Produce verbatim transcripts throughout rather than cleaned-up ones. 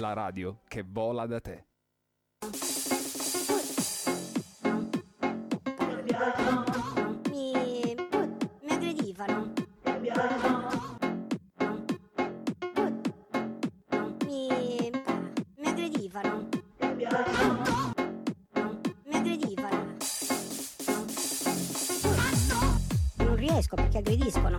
la radio che vola da te. Mi, mi aggredivano. Mi, mi aggredivano. Mi aggredivano. Non riesco perché aggrediscono.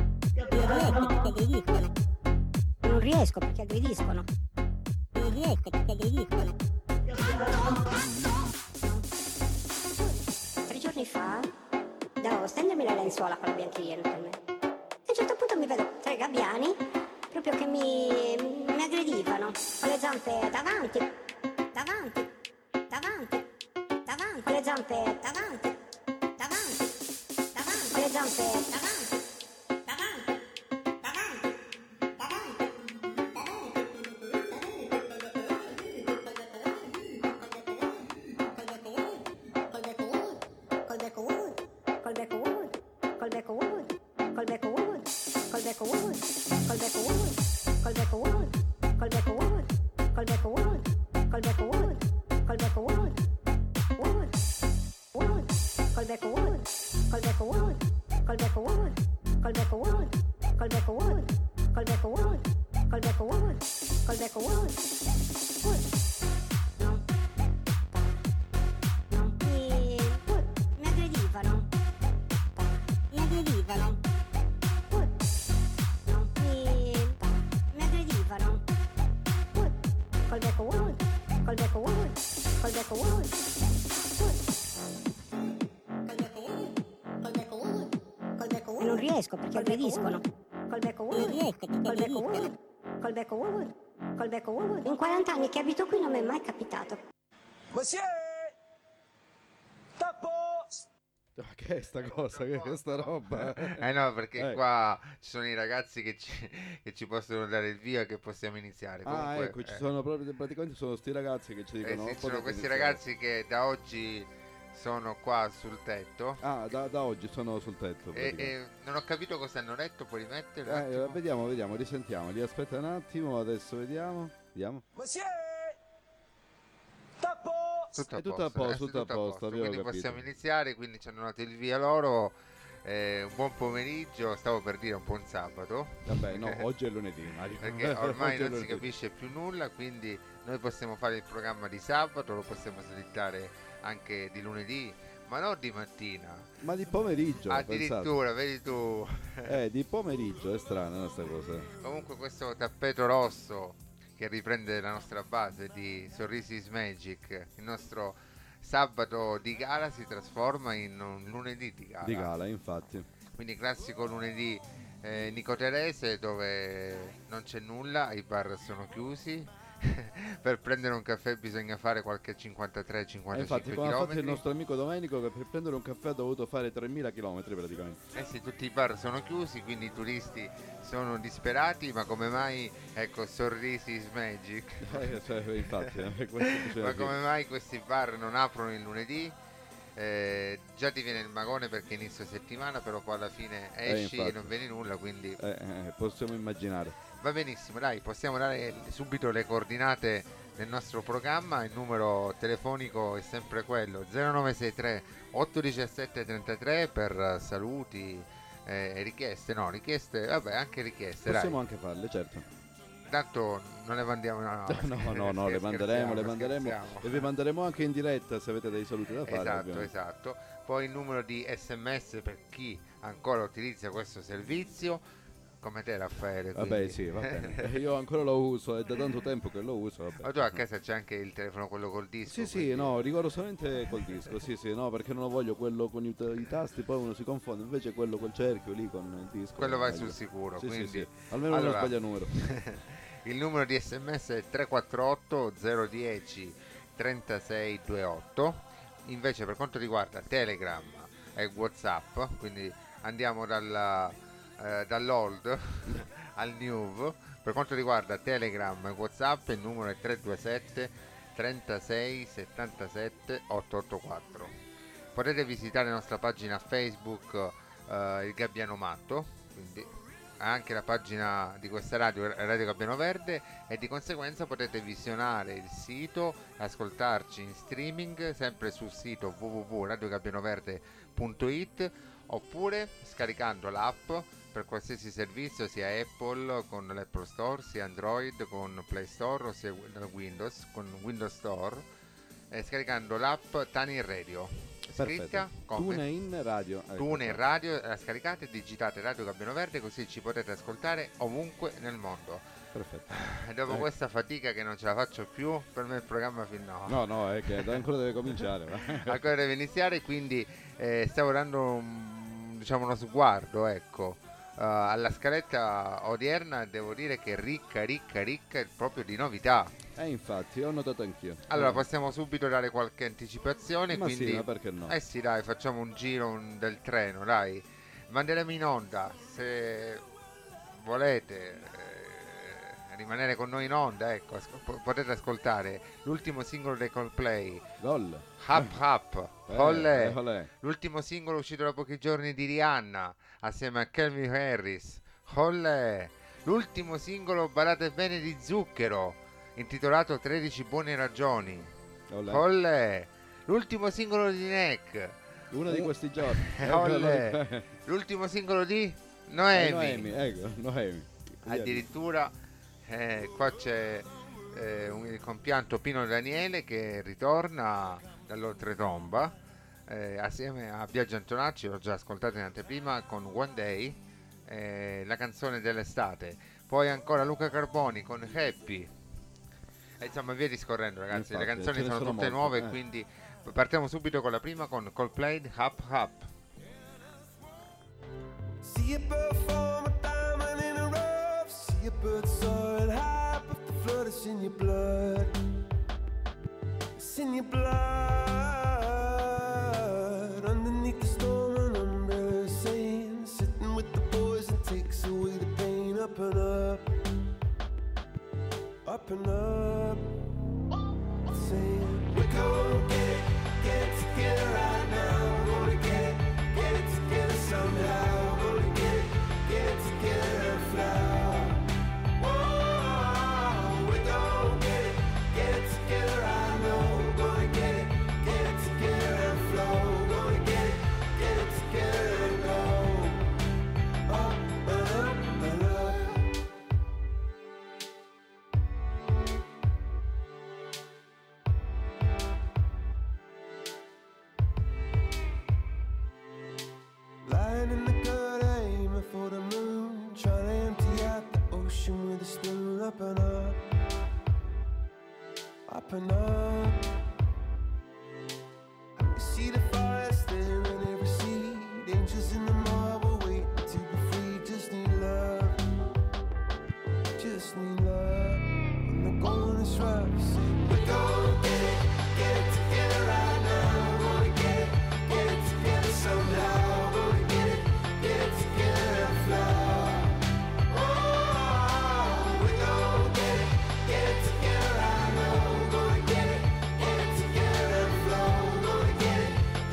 Non riesco perché aggrediscono. Non riesco perché aggrediscono. Tre giorni fa devo stendermi la lenzuola con la biancheria per me. E a un certo punto mi vedo tre gabbiani proprio che mi, mi aggredivano con le zampe davanti, davanti, davanti, davanti, con le zampe davanti, davanti, davanti, con le zampe davanti, davanti, davanti, davanti. Col becco wood, col becco wood, col becco wood, col becco wood, col becco wood, col becco wood, col becco wood, col becco wood, col becco wood, col becco wood, col becco wood, wood, wood, col becco wood, col becco wood, col becco wood, col becco wood, col becco wood, col becco wood, col becco wood, col becco wood, wood. Mi, mi aggredivano. Mi aggredivano. Mi, mi aggredivano. Col becco wood, col becco wood, col becco wood. Col becco wood, col becco wood, col becco wood. E non riesco perché aggrediscono. Col becco wood, col becco wood, col becco wood, col becco wood. In quaranta anni che abito qui non mi è mai capitato. Monsieur! Tappo! Ma che è sta cosa? Che è sta roba? Eh no, perché Eh. qua ci sono i ragazzi che ci, che ci possono dare il via, che possiamo iniziare. Ah, Comunque, ecco, ci eh, sono proprio, praticamente sono sti ragazzi che ci eh dicono. sì, "Oh, ci sono potete questi iniziare". ragazzi che da oggi sono qua sul tetto. Ah, da, da oggi sono sul tetto. E, praticamente. e non ho capito cosa hanno detto, puoi rimettere un Eh, attimo? vediamo, vediamo, risentiamoli. Aspetta un attimo, adesso vediamo. Vediamo. Monsieur! Tappo! Tutto È a tutto a posto, posto, eh, sì, tutto a posto, abbiamo quindi capito. possiamo iniziare, quindi ci hanno dato il via loro. Eh, un buon pomeriggio, stavo per dire un buon sabato. Vabbè, no, oggi è lunedì, Mario. Perché ormai Oggi è non si lunedì. capisce più nulla, quindi noi possiamo fare il programma di sabato, lo possiamo slittare anche di lunedì, ma non di mattina. Ma di pomeriggio, pensate. Addirittura, vedi tu. Eh, di pomeriggio, è strana questa cosa. Comunque questo tappeto rosso che riprende la nostra base di Sorrisi is Magic, il nostro sabato di gala si trasforma in un lunedì di gala. Di gala, infatti. Quindi classico lunedì eh, nicoterese dove non c'è nulla, i bar sono chiusi. Per prendere un caffè bisogna fare qualche cinquantatré E cinquantacinque infatti, come ha fatto il chilometri. nostro amico Domenico, che per prendere un caffè ha dovuto fare tremila chilometri praticamente. Eh sì, tutti i bar sono chiusi, quindi i turisti sono disperati, ma come mai, ecco, Sorrisi is Magic. Eh, cioè, infatti, eh, questo diceva Ma sì. come mai questi bar non aprono il lunedì? Eh, già ti viene il magone perché inizio settimana, però poi alla fine esci infatti. e non vedi nulla, quindi Eh, eh, possiamo immaginare. va benissimo, dai, possiamo dare subito le coordinate del nostro programma. Il numero telefonico è sempre quello zero nove sei tre otto uno sette tre tre per saluti e eh, richieste, no, richieste, vabbè, anche richieste, Possiamo dai. anche farle, certo. Tanto non le mandiamo, no, No, no, no, le manderemo, le manderemo scherziamo. e vi manderemo anche in diretta se avete dei saluti da fare. Esatto, ovviamente. esatto. Poi il numero di sms per chi ancora utilizza questo servizio, come te Raffaele. Vabbè, quindi. sì, va bene. Io ancora lo uso, è da tanto tempo che lo uso. Vabbè. Ma tu a casa c'è anche il telefono, quello col disco? Sì, sì, quindi- no, rigorosamente col disco, sì, sì, no, perché non lo voglio quello con i, i tasti, poi uno si confonde, invece quello col cerchio lì con il disco. Quello è vai meglio. sul sicuro, Sì, quindi... sì, sì, almeno Allora, non sbaglia numero. il numero di sms è tre quattro otto zero uno zero trentasei ventotto. Invece per quanto riguarda Telegram e WhatsApp, quindi andiamo dalla, eh, dall'old al new. Per quanto riguarda Telegram e WhatsApp il numero è tre due sette trentasei settantasette ottocentottantaquattro. Potete visitare la nostra pagina Facebook, eh, il Gabbiano Matto, quindi anche la pagina di questa radio, Radio Gabbiano Verde, e di conseguenza potete visionare il sito, ascoltarci in streaming sempre sul sito w w w punto radio gabbiano verde punto i t, oppure scaricando l'app per qualsiasi servizio, sia Apple con l'Apple Store, sia Android con Play Store, o sia Windows con Windows Store, eh, scaricando l'app TuneIn Radio, scritta come TuneIn Radio. Ecco. TuneIn Radio, la scaricate, digitate Radio Gabbiano Verde, così ci potete ascoltare ovunque nel mondo. Perfetto. E dopo Ecco. questa fatica che non ce la faccio più, per me il programma fin no. No, no, è che ancora deve cominciare. va. Ancora deve iniziare, quindi eh, stavo dando un, diciamo uno sguardo, ecco, uh, alla scaletta odierna. Devo dire che è ricca, ricca, ricca proprio di novità. Eh, infatti, ho notato anch'io. Allora Eh. possiamo subito dare qualche anticipazione, Ma quindi sì, ma perché no? eh sì, dai, facciamo un giro un- del treno, dai. Manderemo in onda, se volete eh, rimanere con noi in onda, ecco, asco- po- potete ascoltare l'ultimo singolo dei Coldplay, Gol. Hup Hup, Eh, Olle. eh, olè. L'ultimo singolo uscito da pochi giorni di Rihanna assieme a Calvin Harris, Olle. L'ultimo singolo Ballate bene di Zucchero, intitolato tredici buone ragioni, Olè. Olle. L'ultimo singolo di Neck, Uno di questi giorni. Olle. Eh, l'ultimo singolo di eh, Noemi. Noemi, ecco, Noemi. Addirittura eh, qua c'è eh, un, il compianto Pino Daniele che ritorna dall'oltretomba eh, assieme a Biagio Antonacci, l'ho già ascoltato in anteprima, con One Day, eh, la canzone dell'estate. Poi ancora Luca Carboni con Happy. E insomma via discorrendo, ragazzi. Infatti, le canzoni ce ne sono, sono tutte molte, nuove, eh. quindi partiamo subito con la prima, con Coldplay, Hup Hup. See a bird form a diamond in a rough. See a bird soaring high, but the flood is in your blood. It's in your blood. Underneath the storm, an umbrella is saying, sitting with the boys and takes away the pain. Up and up, up and up. Saying, we're gonna get it, get it together right now. We're gonna get it, get it together somehow. We're gonna get it, get it together and fly. Whoa, we're gonna get it, get it together, I know. We're gonna get it, get it together and flow. We're gonna get it, get it together and go. Up and up and up. Lying in the gutter, aiming for the moon, trying to empty out the ocean with a spoon. Up and up, up and up. You see the fire staring every seed. Angels in the marble waiting to be free. Just need love, just need love. When the going is rough, say we're gonna get it, get it together right now. We're gonna get it, get it together somehow. We're gonna get it, get it together and fly. Oh, we're gonna get it, get it together, I know. We're gonna get it, get it together and flow. We're gonna get it,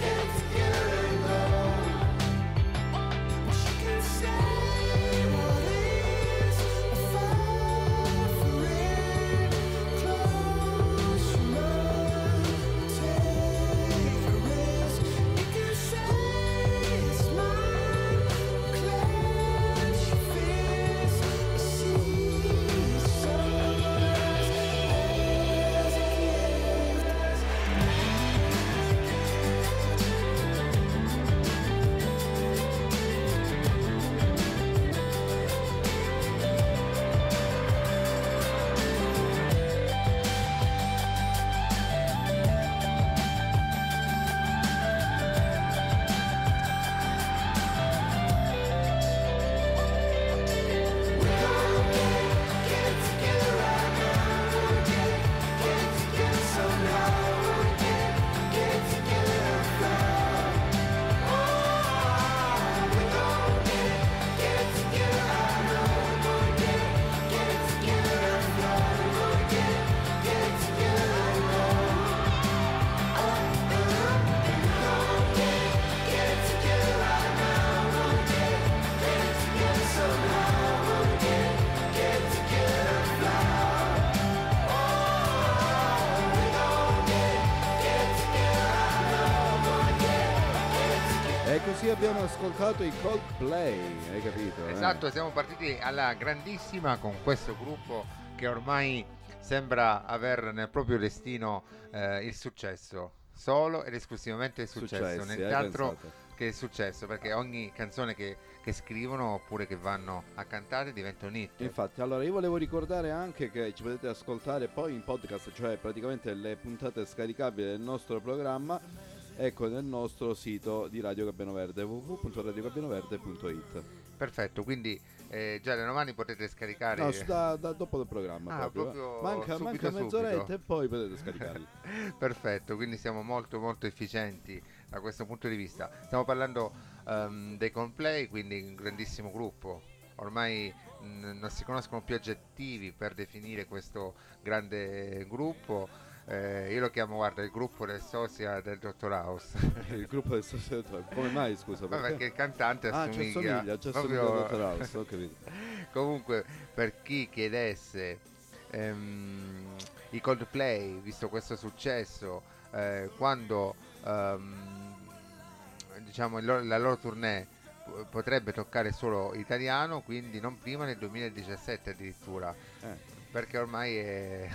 E così abbiamo ascoltato i Coldplay, hai capito? eh? Esatto, siamo partiti alla grandissima con questo gruppo che ormai sembra aver nel proprio destino eh, il successo, solo ed esclusivamente il successo, Successi, niente hai altro pensato? che il successo, perché ogni canzone che, che scrivono oppure che vanno a cantare diventa un hit. Infatti, allora io volevo ricordare anche che ci potete ascoltare poi in podcast, cioè praticamente le puntate scaricabili del nostro programma, ecco, nel nostro sito di Radio Gabbiano Verde, w w w punto radio gabbiano verde punto i t. Perfetto, quindi eh, già da domani potete scaricare. No, su- da, da dopo il programma Ah, proprio. proprio manca, subito, manca subito. mezz'oretta e poi potete scaricarli. Perfetto, quindi siamo molto molto efficienti da questo punto di vista. Stiamo parlando ehm, dei Coldplay, quindi un grandissimo gruppo. Ormai mh, non si conoscono più aggettivi per definire questo grande gruppo. Eh, io lo chiamo, guarda, il gruppo del sosia del dottor House. Il gruppo del sostegno. Come mai, scusa? Ma Perché? perché il cantante Ah, ci assomiglia, assomiglia, ci proprio- assomiglia al dottor House, ho capito. Comunque, per chi chiedesse ehm, i Coldplay, visto questo successo, eh, quando ehm, diciamo il loro- la loro tournée p- potrebbe toccare solo italiano, quindi non prima del duemiladiciassette addirittura, Eh. perché ormai è-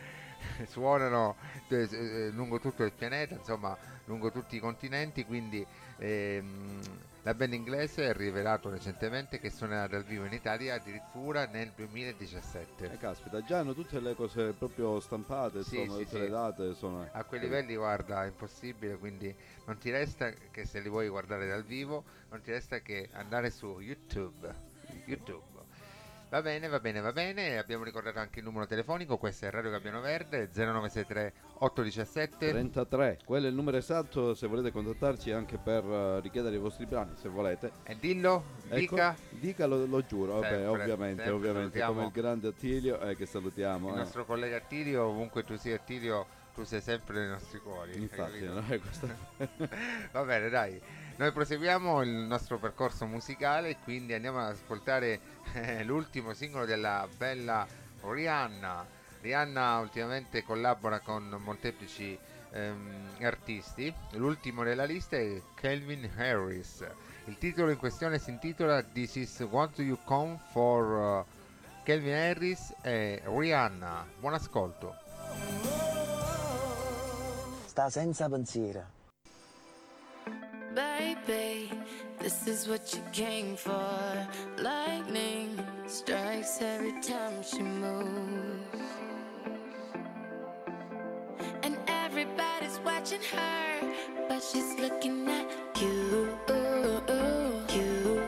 suonano eh, eh, lungo tutto il pianeta, insomma lungo tutti i continenti, quindi ehm, la band inglese ha rivelato recentemente che suonerà dal vivo in Italia addirittura nel duemiladiciassette. Eh, caspita, già hanno tutte le cose proprio stampate, Sì, insomma, sì, tutte sì. le date sono... A quei livelli, guarda, è impossibile, quindi non ti resta che, se li vuoi guardare dal vivo, non ti resta che andare su YouTube. YouTube. Va bene, va bene, va bene. Abbiamo ricordato anche il numero telefonico, questo è Radio Gabbiano Verde zero nove sei tre otto uno sette. trentatré, quello è il numero esatto se volete contattarci anche per eh, richiedere i vostri brani, se volete. E dillo, Ecco, dica. dica, lo, lo giuro, vabbè, Sempre, ovviamente, sempre ovviamente, salutiamo come il grande Attilio, eh, che salutiamo. Il eh. nostro collega Attilio, ovunque tu sia Attilio, tu sei sempre nei nostri cuori. hai Infatti, capito? no, è questa- Va bene, dai. Noi proseguiamo il nostro percorso musicale e quindi andiamo ad ascoltare eh, l'ultimo singolo della bella Rihanna. Rihanna ultimamente collabora con molteplici ehm, artisti. L'ultimo della lista è Calvin Harris. Il titolo in questione si intitola This is What You Come for. uh, Calvin Harris e Rihanna. Buon ascolto. Sta senza pensiero. Baby, this is what you came for. Lightning strikes every time she moves. And everybody's watching her, but she's looking at you. You, you,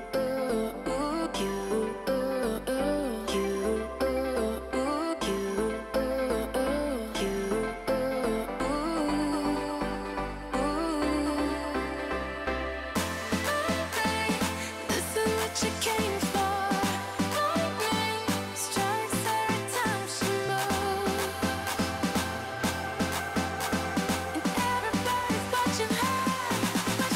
this is what you came for. Lightning strikes every time she moves. And everybody's watching her, but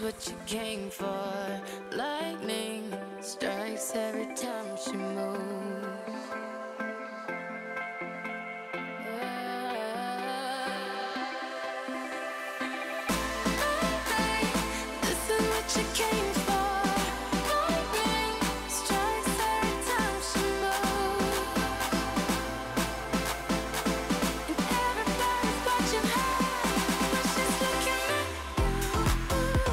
what you came for. Lightning strikes every time she moves. This is what you came for. Lightning strikes every time she moves. And everybody's watching her when she's looking at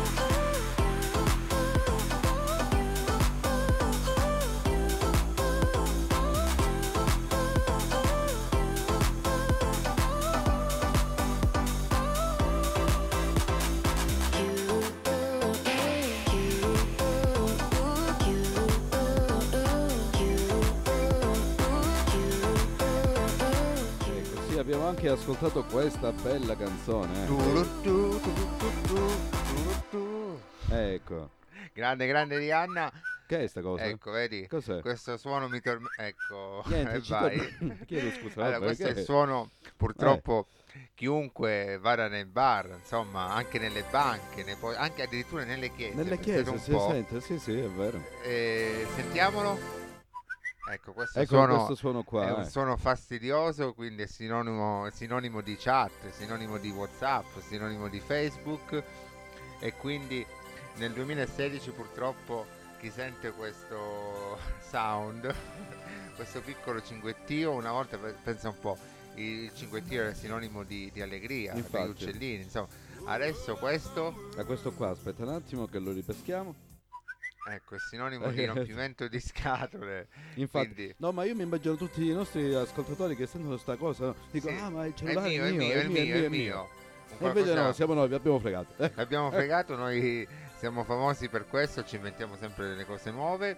E così abbiamo anche ascoltato questa bella canzone. eh. Tu, tu, tu, tu, tu, tu, tu. Ecco. Grande, grande Rihanna. Che è sta cosa? Ecco, vedi? Cos'è? Questo suono mi torna. Ecco, Niente, e ci vai. torna- Chiedo scusa. Allora, vabbè, questo è che- il suono, purtroppo, chiunque vada nei bar, insomma, anche nelle banche, nei po- anche addirittura nelle chiese. Nelle pensate chiese un si po'. sente, sì sì, è vero. Eh, sentiamolo. Ecco, questo Ecco suono questo suono qua. è un eh. suono fastidioso, quindi è sinonimo, è sinonimo di chat, è sinonimo di WhatsApp, è sinonimo di Facebook, e quindi nel duemilasedici purtroppo chi sente questo sound, questo piccolo cinguettio, una volta pe- pensa un po', il cinguettio era sinonimo di, di allegria, degli Infatti. uccellini, insomma, adesso questo, A questo qua, aspetta un attimo che lo ripeschiamo. ecco, è sinonimo di rompimento di scatole. Infatti, Quindi- no, ma io mi immagino tutti i nostri ascoltatori che sentono sta cosa, dico, Sì, ah, ma il è cellulare mio, è mio, è mio, è mio. Un E invece qualcosa- no, siamo noi, vi abbiamo fregato. Eh, L'abbiamo fregato, noi siamo famosi per questo, ci inventiamo sempre delle cose nuove.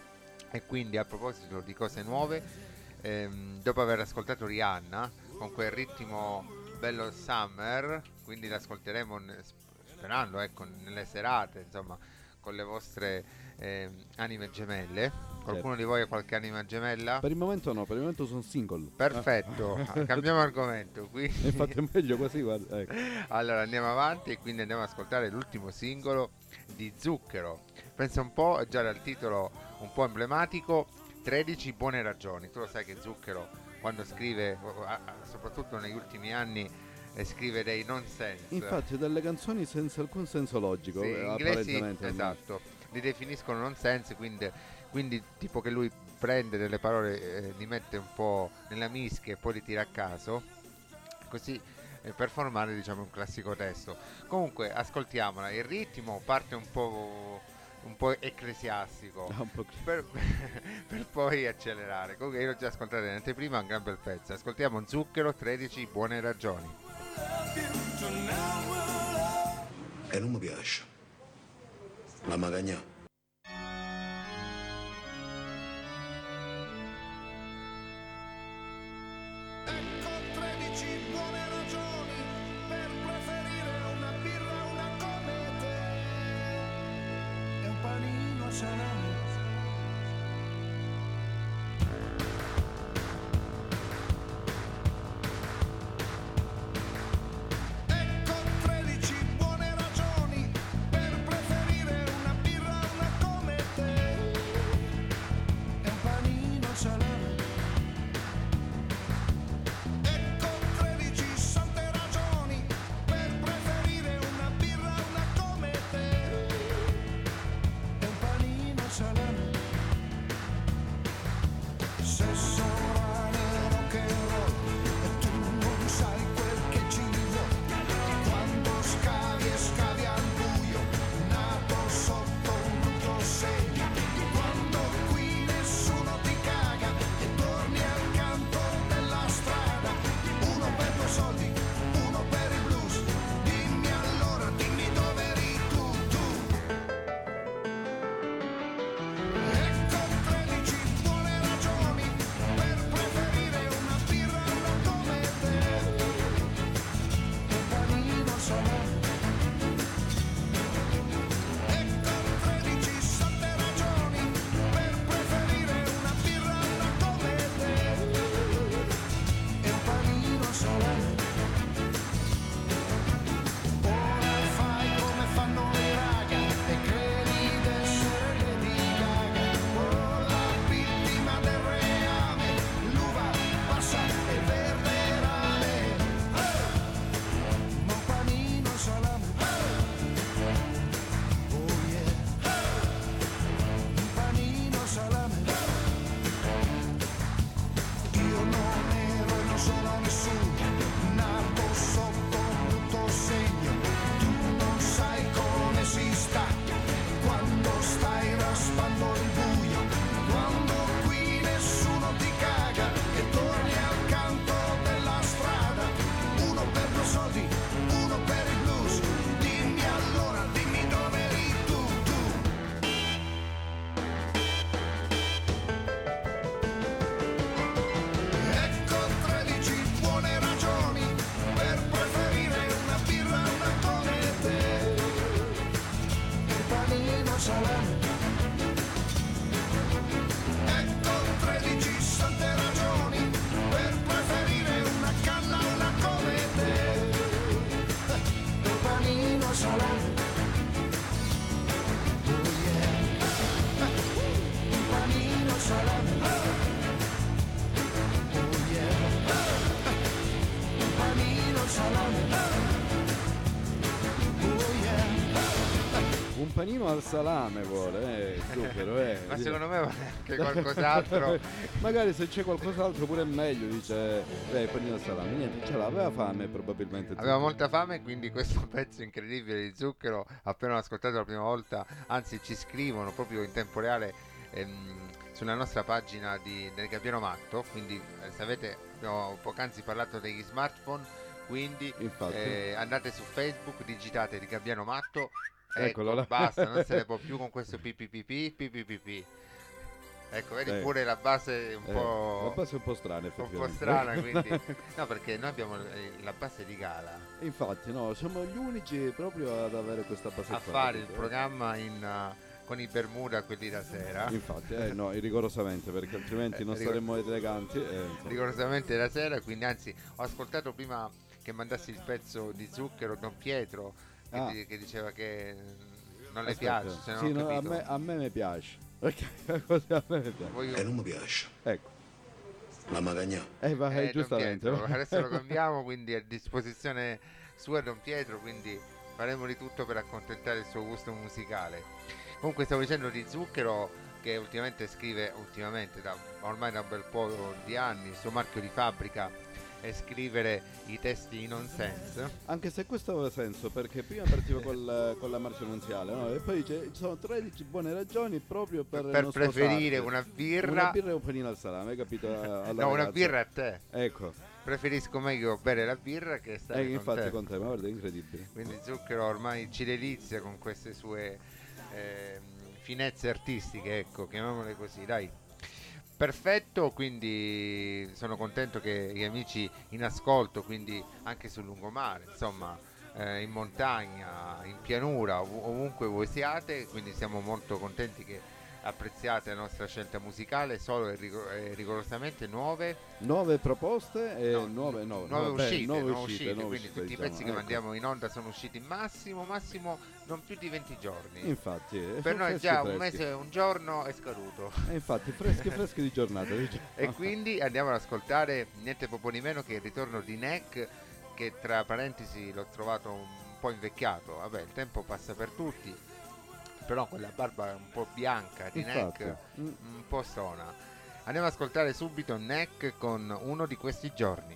E quindi, a proposito di cose nuove, ehm, dopo aver ascoltato Rihanna con quel ritmo bello summer, quindi l'ascolteremo ne- sperando, ecco, nelle serate, insomma, con le vostre ehm, anime gemelle. Qualcuno di voi ha qualche anima gemella? Per il momento no, per il momento sono single. Perfetto, cambiamo argomento. Eh, Quindi infatti è meglio così, guarda. Ecco. allora andiamo avanti e quindi andiamo ad ascoltare l'ultimo singolo di Zucchero. Pensa un po', già dal titolo un po' emblematico, tredici buone ragioni. Tu lo sai che Zucchero quando scrive, o- a- a- soprattutto negli ultimi anni, eh, scrive dei nonsense. Infatti delle canzoni senza alcun senso logico, Sì, eh, in inglesi, apparentemente. esatto, li definiscono nonsense, quindi, quindi tipo che lui prende delle parole, eh, li mette un po' nella mischia e poi li tira a caso, così eh, per formare, diciamo, un classico testo. Comunque ascoltiamola, il ritmo parte un po' un po' ecclesiastico, Ah, un po' così. per, per poi accelerare. Comunque io l'ho già ascoltato in anteprima, un gran bel pezzo. Ascoltiamo Zucchero, tredici buone ragioni. E non mi piace. La magagnà. Ecco tredici buone ragioni per preferire una birra, una come te e un panino salame. Ecco tredici buone ragioni per preferire una birra, una come te e un panino salame. Ecco tredici sante ragioni per preferire una birra, una come te e un panino salame. panino al salame vuole, eh, zucchero, eh. Ma secondo me vuole anche qualcos'altro. Magari se c'è qualcos'altro pure è meglio, dice, eh, panino al salame. Niente, ce l'aveva fame probabilmente. Aveva molta fame, quindi questo pezzo incredibile di Zucchero, appena l'ho ascoltato la prima volta, anzi ci scrivono proprio in tempo reale ehm, sulla nostra pagina di, del Gabbiano Matto, quindi eh, se avete, abbiamo poc'anzi parlato degli smartphone, quindi eh, andate su Facebook, digitate di Gabbiano Matto, ecco, là. basta, non se ne può più con questo ppp, ppp. Ecco, vedi Eh. pure la base un Eh, po'... la base è un po' strana, un po' effettivamente. strana, quindi... No, perché noi abbiamo eh, la base di Gala. Infatti, no, siamo gli unici proprio ad avere questa base A qua, fare il capito? programma in, uh, con i Bermuda quelli da sera. Infatti, eh, no, rigorosamente, perché altrimenti Eh, non rigor- saremmo eleganti. eh, insomma. Rigorosamente da sera, quindi anzi ho ascoltato prima che mandassi il pezzo di Zucchero Don Pietro che, Ah. di- che diceva che mm, non le Aspetta. piace, se non Sì, ho no, a, capito. me, a me mi piace. Ok, così a me mi piace. Voglio- E non mi piace. Ecco, La magagna. eh, va, Eh, eh, Don giustamente. Pietro, adesso lo cambiamo, quindi è a disposizione sua Don Pietro, quindi faremo di tutto per accontentare il suo gusto musicale. Comunque stavo dicendo di Zucchero che ultimamente scrive, ultimamente da, ormai da un bel po' di anni, il suo marchio di fabbrica è scrivere i testi in nonsense. Anche se questo aveva senso, perché prima partiva col, con la marcia nunziale, no? E poi dice, ci sono tredici buone ragioni proprio per, Per non preferire sposarti. una birra- Una birra e un panino al salame, hai capito? Alla No, una ragazza. birra a te. Ecco, Preferisco meglio bere la birra che stare eh, con infatti te. con te, ma guarda, è incredibile. Quindi Zucchero ormai ci delizia con queste sue ehm, finezze artistiche, ecco, chiamiamole così, dai. Perfetto, quindi sono contento che gli amici in ascolto, quindi anche sul lungomare, insomma, eh, in montagna, in pianura, ov- ovunque voi siate, quindi siamo molto contenti che apprezziate la nostra scelta musicale, solo e rigo- e rigorosamente nuove. Nuove proposte e No, nuove, nuove nuove, vabbè, uscite, nuove nuove uscite, uscite, nuove quindi uscite, tutti i diciamo, pezzi che ecco. mandiamo in onda sono usciti massimo, massimo non più di venti giorni. Infatti, eh, Per sono noi freschi, già un freschi. mese, un giorno è scaduto. E infatti, freschi freschi di giornata, diciamo. E quindi andiamo ad ascoltare niente poco di meno che il ritorno di Neck, che tra parentesi l'ho trovato un po' invecchiato. Vabbè, il tempo passa per tutti, però quella barba un po' bianca di Infatti. Neck Mm. un po' stona. Andiamo ad ascoltare subito Neck con Uno di questi giorni.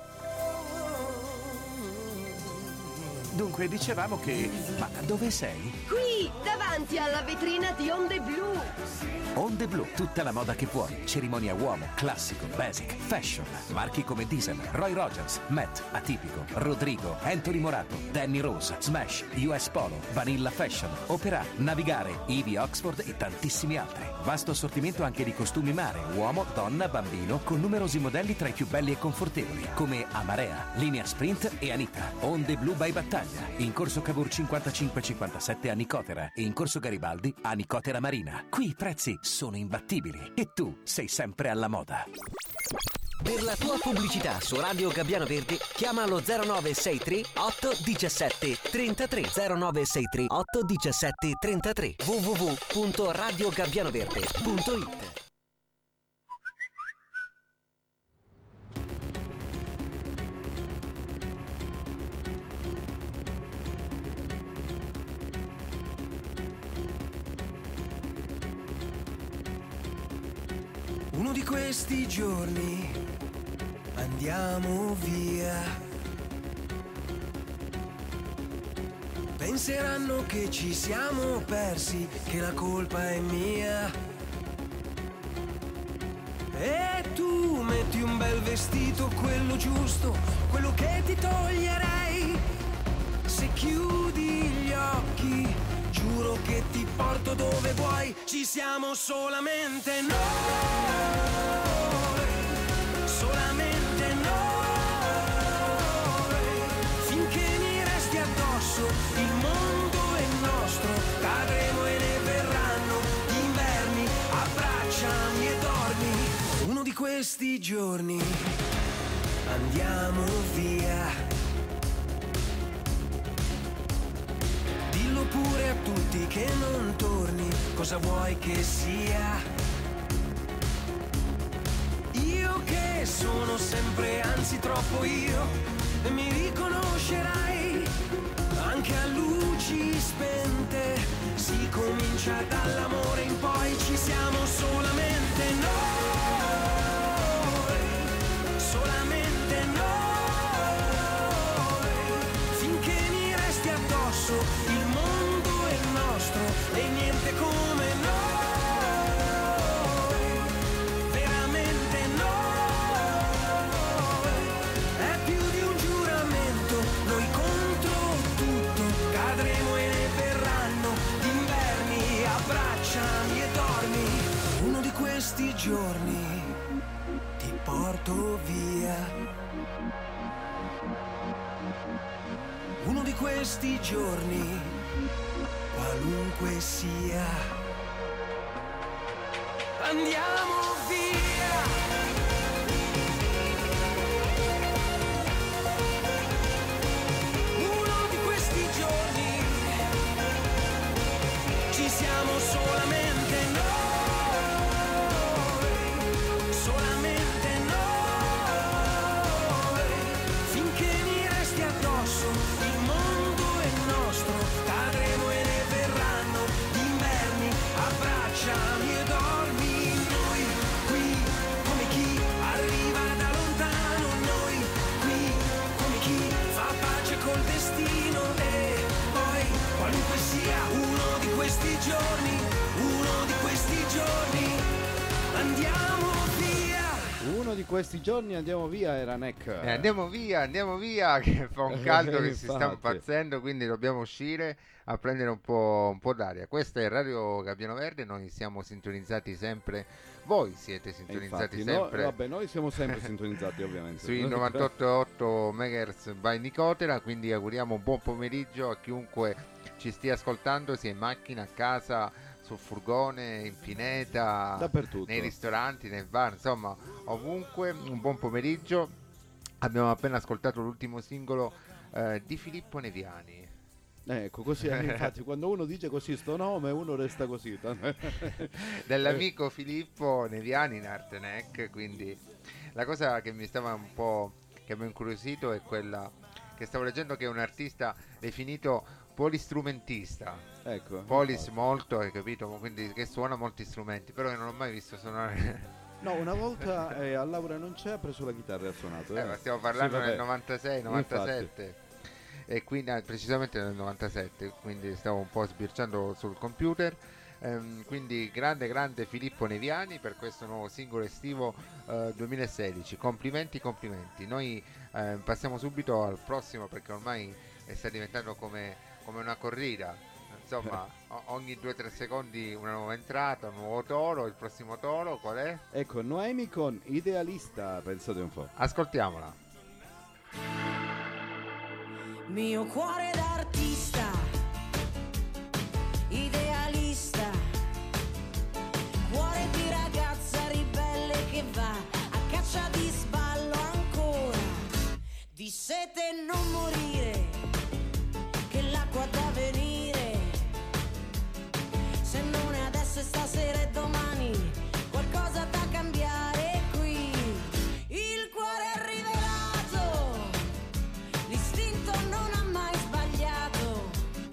Dunque, dicevamo che... Ma dove sei? Qui, davanti alla vetrina di Onde Blu. Onde Blu, tutta la moda che vuoi. Cerimonia uomo, classico, basic, fashion. Marchi come Diesel, Roy Rogers, Matt, Atipico, Rodrigo, Anthony Morato, Danny Rose, Smash, U S Polo, Vanilla Fashion, Opera, Navigare, Ivy Oxford e tantissimi altri. Vasto assortimento anche di costumi mare, uomo, donna, bambino, con numerosi modelli tra i più belli e confortevoli, come Amarea, Linea Sprint e Anita. Onde Blu by Battaglia, in corso Cavour cinquantacinque cinquantasette a Nicotera e in corso Garibaldi a Nicotera Marina. Qui i prezzi sono imbattibili e tu sei sempre alla moda. Per la tua pubblicità su Radio Gabbiano Verde chiama lo zero nove sei tre otto uno sette tre tre zero nove sei tre otto uno sette tre tre w w w punto radio gabbiano verde punto it. Uno di questi giorni andiamo via. Penseranno che ci siamo persi, che la colpa è mia. E tu metti un bel vestito, quello giusto, quello che ti toglierei. Se chiudi gli occhi, giuro che ti porto dove vuoi. Ci siamo solamente noi, solamente noi. Finché mi resti addosso, il mondo è nostro. Cadremo e ne verranno inverni, abbracciami e dormi. Uno di questi giorni andiamo via. Dillo pure a tutti che non torni, cosa vuoi che sia? Io che sono sempre, anzi troppo io, e mi riconoscerai anche a luci spente. Si comincia dall'amore in poi, ci siamo solamente noi, solamente noi, finché mi resti addosso, il mondo è nostro e niente come noi, veramente noi, è più di un giuramento, noi contro tutto, cadremo e ne verranno d'inverni, abbracciami e dormi, uno di questi giorni ti porto via, uno di questi giorni, qualunque sia, andiamo via. Uno di questi giorni ci siamo solamente noi, solamente noi, finché mi resti addosso, il mondo è nostro, cadremo e ne verranno d'inverni, abbracciami e dormi, noi qui come chi arriva da lontano, noi qui come chi fa pace col destino e poi qualunque sia uno di questi giorni, uno di questi giorni andiamo via. Uno di questi giorni andiamo via era Neck. Eh, andiamo via, andiamo via, che fa un caldo che si sta Infatti. impazzendo, quindi dobbiamo uscire a prendere un po', un po' d'aria. Questa è Radio Gabbiano Verde, noi siamo sintonizzati sempre, voi siete E sintonizzati infatti, no- sempre vabbè, noi siamo sempre sintonizzati ovviamente. sui novantotto virgola otto megahertz by Nicotera, quindi auguriamo un buon pomeriggio a chiunque ci stia ascoltando, sia in macchina, a casa, sul furgone, in pineta, Dappertutto. nei ristoranti, nei bar, insomma ovunque. Un buon pomeriggio. Abbiamo appena ascoltato l'ultimo singolo eh, di Filippo Neviani. Ecco, così infatti quando uno dice così sto nome uno resta così. Dell'amico Filippo Neviani in Artenec, quindi la cosa che mi stava un po' che mi ha incuriosito è quella che stavo leggendo, che è un artista definito polistrumentista. Ecco. Polis molto, hai capito? Quindi che suona molti strumenti, però io non l'ho mai visto suonare. No, una volta eh, a Laura non c'è, ha preso la chitarra e ha suonato. Eh, ma stiamo parlando Sì, vabbè. nel novantasei novantasette e quindi ah, precisamente nel novantasette, quindi stavo un po' sbirciando sul computer. Ehm, quindi grande grande Filippo Neviani per questo nuovo singolo estivo eh, duemilasedici. Complimenti, complimenti. Noi eh, passiamo subito al prossimo, perché ormai eh, sta diventando come, come una corrida. Insomma, o- ogni due o tre secondi una nuova entrata, un nuovo toro. Il prossimo toro qual è? Ecco, Noemi con Idealista, pensate un po'. Ascoltiamola. Mio cuore d'artista, idealista, cuore di ragazza ribelle che va a caccia di sballo ancora, di sete non morire, che l'acqua da venire, se non è adesso è stasera e domani, qualcosa da cambiare qui, il cuore è rivelato, l'istinto non ha mai sbagliato,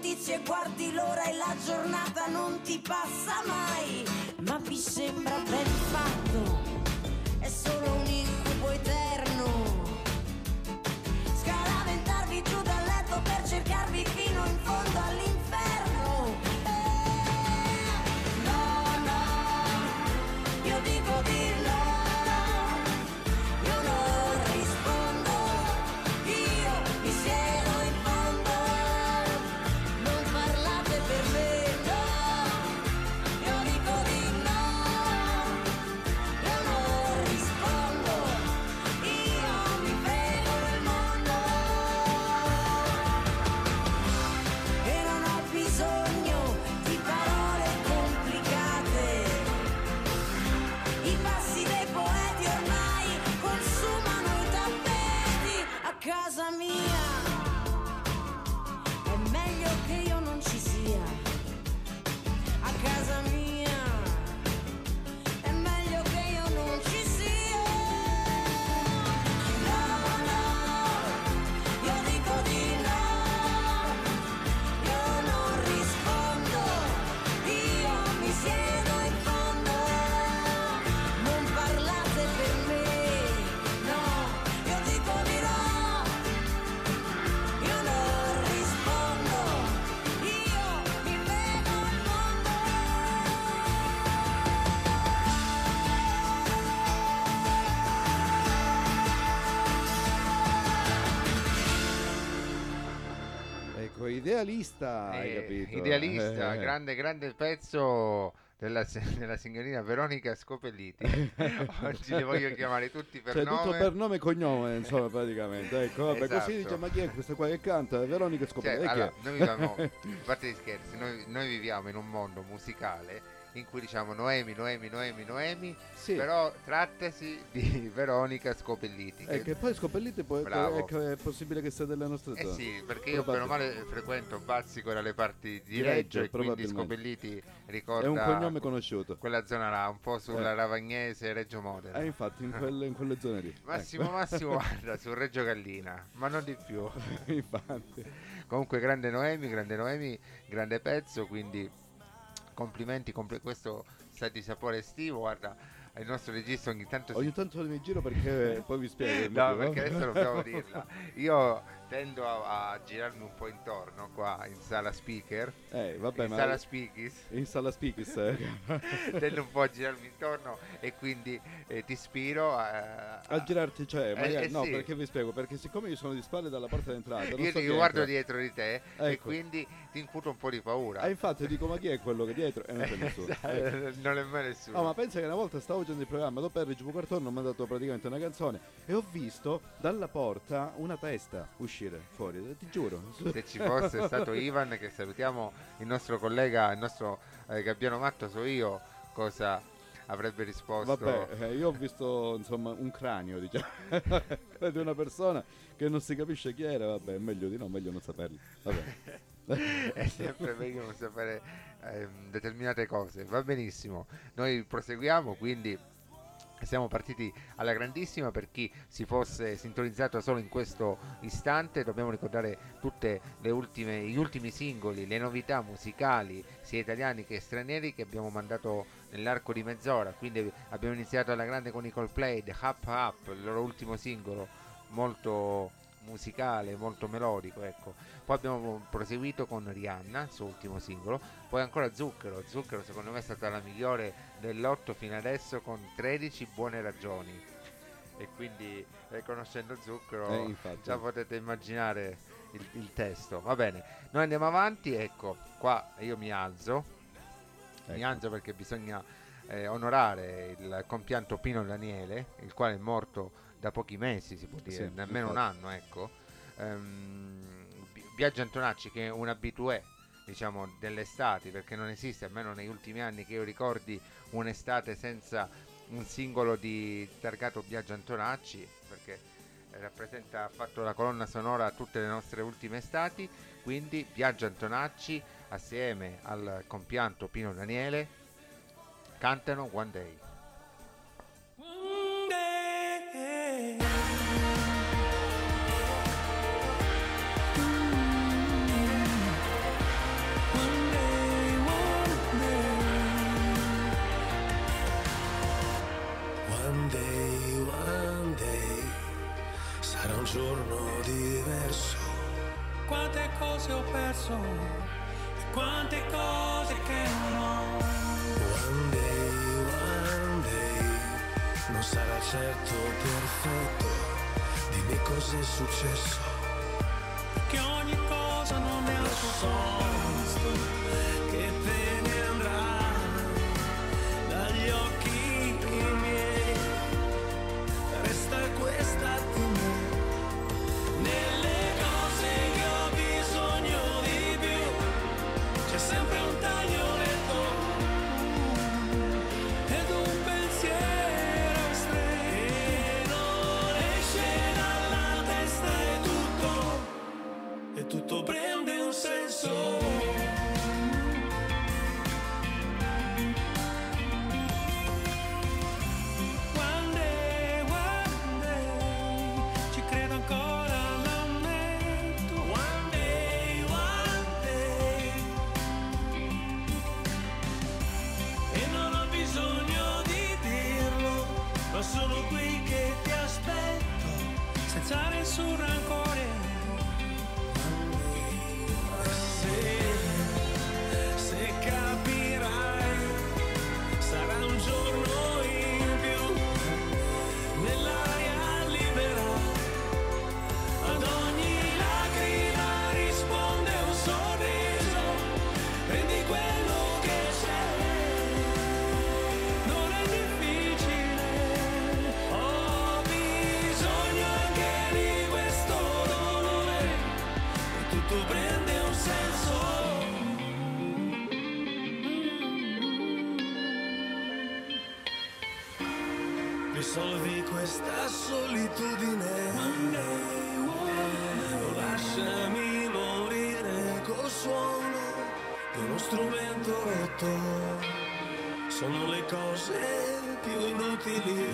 notizie, guardi l'ora e la giornata non ti passa mai. Ma vi sembra ben fatto, è solo un incubo eterno. Scalaventarvi giù dal letto per cercarvi fino in fondo all'inferno. Eh, no, no, io dico di no. Io non rispondo, io mi siedo in fondo. Non parlate per me, no. Io dico di no. Io non rispondo, io mi frego il mondo. E non ho bisogno di parole complicate. I passi dei poeti ormai consumano i tappeti. A casa mia è meglio che io non ci sia. A casa mia è meglio che io non ci sia. No, no, io dico di no. Io non rispondo, io mi siedo in fondo. Non parlate per me, no, io dico di no. Io non rispondo, io mi frego il mondo. Ecco, idealista, hai Eh, capito? Idealista, Eh, eh. grande grande pezzo della, se- della signorina Veronica Scopelliti. Oggi le voglio chiamare tutti per Cioè, nome. tutto per nome e cognome, insomma, praticamente. Ecco, vabbè, Esatto. così dice, ma chi è questa qua che canta? Veronica Cioè, Scopelliti. allora, noi viviamo, a parte gli scherzi, noi, noi viviamo in un mondo musicale in cui diciamo Noemi, Noemi, Noemi, Noemi, Sì. però trattasi di Veronica Scopelliti. Eh, che poi Scopelliti poi Bravo. è, che è possibile che sia delle nostre Eh zone. sì, perché io bene o Probabilmente. male frequento Bazzico dalle parti di Di Reggio, Reggio, e quindi probabilmente. Scopelliti ricorda È un cognome conosciuto. quella zona là, un po' sulla Eh. Ravagnese, Reggio Modena. Eh, infatti, in quelle, in quelle zone lì. Massimo Ecco. Massimo guarda su Reggio Gallina, ma non di più. Infatti. Comunque grande Noemi, grande Noemi, grande pezzo, quindi complimenti, compl- questo sa di sapore estivo, guarda, il nostro regista ogni tanto si Ogni tanto mi giro perché poi vi spiego. il No, motivo. perché adesso dobbiamo dirla. Io tendo a, a girarmi un po' intorno qua in sala speaker. Eh, vabbè, in ma sala speakers. in sala speakers. eh. Tendo un po' a girarmi intorno e quindi eh, ti ispiro a, A girarti, cioè, Eh, magari- eh, no, sì. perché vi spiego, perché siccome io sono di spalle dalla porta d'entrata, non Io so ti chi guardo entra. dietro di te e Ecco. quindi ti incuto un po' di paura. Ah, infatti dico, ma chi è quello che è dietro? E non c'è nessuno. Ecco. Esatto, non è mai nessuno. Oh, ma pensa che una volta stavo facendo il programma, dopo Perry Cartone ho mandato praticamente una canzone e ho visto dalla porta una testa uscire fuori, ti giuro. Se ci fosse stato Ivan, che salutiamo, il nostro collega, il nostro eh, Gabbiano Matto, so io cosa avrebbe risposto. Vabbè, eh, io ho visto insomma un cranio, diciamo, di una persona che non si capisce chi era, vabbè, è meglio di no, meglio non saperlo. Vabbè. È sempre meglio non sapere ehm, determinate cose. Va benissimo, noi proseguiamo, quindi siamo partiti alla grandissima. Per chi si fosse sintonizzato solo in questo istante, dobbiamo ricordare tutte le ultime, gli ultimi singoli, le novità musicali sia italiani che stranieri che abbiamo mandato nell'arco di mezz'ora. Quindi abbiamo iniziato alla grande con i Coldplay, The Up Up, il loro ultimo singolo molto musicale, molto melodico, ecco. Poi abbiamo proseguito con Rihanna, il suo ultimo singolo, poi ancora Zucchero. Zucchero secondo me è stata la migliore dell'otto fino adesso, con tredici buone ragioni, e quindi eh, conoscendo Zucchero Eh, infatti. già potete immaginare il, il testo. Va bene, noi andiamo avanti, ecco qua io mi alzo, mi Ecco. alzo perché bisogna eh, onorare il compianto Pino Daniele, il quale è morto da pochi mesi, si può dire, Sì, nemmeno un infatti. anno, ecco. Ehm, Bi- Biagio Antonacci, che è un abitué, diciamo, delle estati, perché non esiste, almeno negli ultimi anni che io ricordi, un'estate senza un singolo di targato Biagio Antonacci, perché eh, rappresenta, ha fatto la colonna sonora a tutte le nostre ultime estati. Quindi Biagio Antonacci assieme al compianto Pino Daniele cantano One Day. sarà un giorno diverso. Quante cose ho perso e quante cose che non ho. One day, one day, non sarà certo perfetto. Dimmi cos'è successo, che ogni cosa non è al suo posto, che te ne andrà dagli occhi miei. Resta questa di me, nelle cose che ho bisogno di più, c'è sempre un taglioletto ed un pensiero stretto che non esce dalla testa e tutto, e tutto prende un senso. Sono qui che ti aspetto senza nessun rancore. Se, se capirai, sarà un giorno in più nell'aria libera. Ad ogni lacrima risponde un sorriso. Prendi quello che c'è, non è difficile. Tutto prende un senso. Risolvi questa solitudine, o lasciami morire col suono di uno strumento rotto. Sono le cose più inutili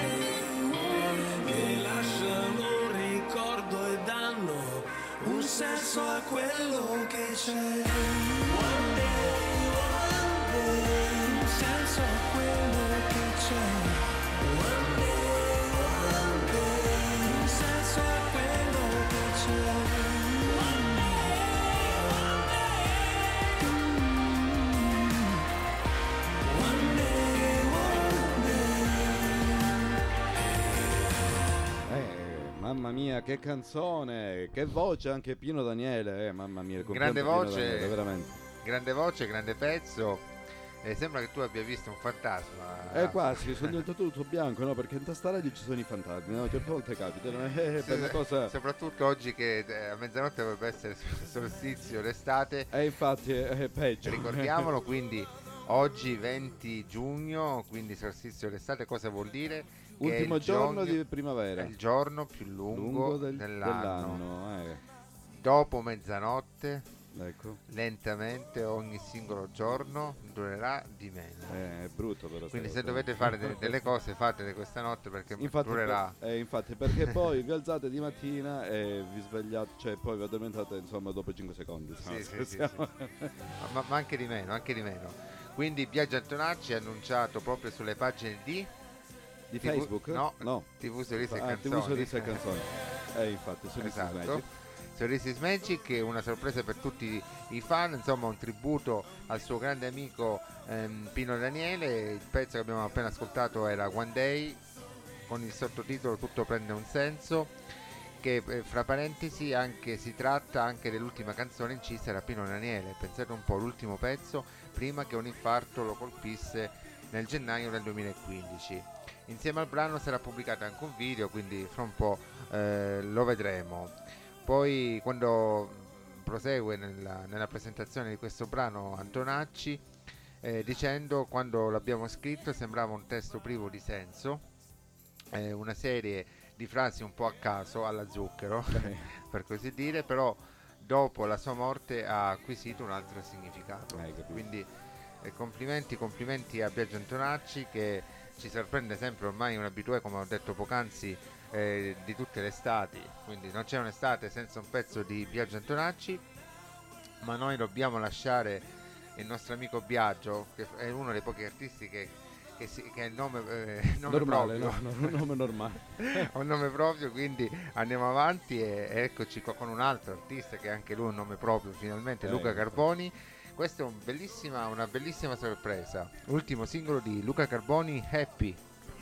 che lasciano ricordo e danno un senso a quello che c'è. One day, one day, un senso a quello che c'è. One day, one day, un senso a quello che c'è. One day, one day, one day, one day. Eh, mamma mia, che canzone, che voce anche Pino Daniele, eh, mamma mia, il grande compianto voce, Pino Daniele, veramente. Grande voce, grande pezzo. E sembra che tu abbia visto un fantasma. Eh quasi, sono diventato tutto bianco, no? Perché in questa radio ci sono i fantasmi, no? Certe volte capitano, eh, per una cosa... Soprattutto oggi che eh, a mezzanotte dovrebbe essere solstizio, l'estate. E eh, infatti è, è peggio. Ricordiamolo, quindi oggi venti giugno, quindi solstizio l'estate, cosa vuol dire? Ultimo il giorno di primavera. È il giorno più lungo, lungo del, dell'anno. dell'anno eh. Dopo mezzanotte, ecco, lentamente ogni singolo giorno durerà di meno. Eh, è brutto però. Quindi se dovete fare de- delle cose fatele questa notte, perché infatti, durerà. Per, eh, infatti perché poi vi alzate di mattina e vi svegliate, cioè poi vi addormentate insomma dopo cinque secondi. Sì, no? sì, sì, sì. ma, ma anche di meno, anche di meno. Quindi Biagio Antonacci ha annunciato proprio sulle pagine di di T V, Facebook? no, no. T V Sorrisi e ah, Canzoni. T V Sorrisi e Canzoni. Eh, infatti, Sorrisi esatto. Magic. Sorrisi Magic, che è una sorpresa per tutti i fan, insomma un tributo al suo grande amico ehm, Pino Daniele. Il pezzo che abbiamo appena ascoltato era One Day, con il sottotitolo Tutto prende un senso, che eh, fra parentesi anche si tratta anche dell'ultima canzone incisa da Pino Daniele. Pensate un po', l'ultimo pezzo prima che un infarto lo colpisse nel gennaio del duemilaquindici. Insieme al brano sarà pubblicato anche un video, quindi fra un po' eh, lo vedremo. Poi quando prosegue nella, nella presentazione di questo brano Antonacci eh, dicendo: quando l'abbiamo scritto sembrava un testo privo di senso, eh, una serie di frasi un po' a caso alla Zucchero per così dire, però dopo la sua morte ha acquisito un altro significato. Quindi eh, complimenti, complimenti a Biagio Antonacci, che ci sorprende sempre, ormai un abitué, come ho detto poc'anzi, eh, di tutte le estati, quindi non c'è un'estate senza un pezzo di Biagio Antonacci. Ma noi dobbiamo lasciare il nostro amico Biagio, che è uno dei pochi artisti che, che, si, che è il nome, eh, nome Normale, proprio. no, no, un nome normale. Ha un nome proprio, quindi andiamo avanti e, e eccoci qua con un altro artista che anche lui ha un nome proprio finalmente, Eh, Luca Carboni. Questa è un bellissima, una bellissima sorpresa, ultimo singolo di Luca Carboni, Happy.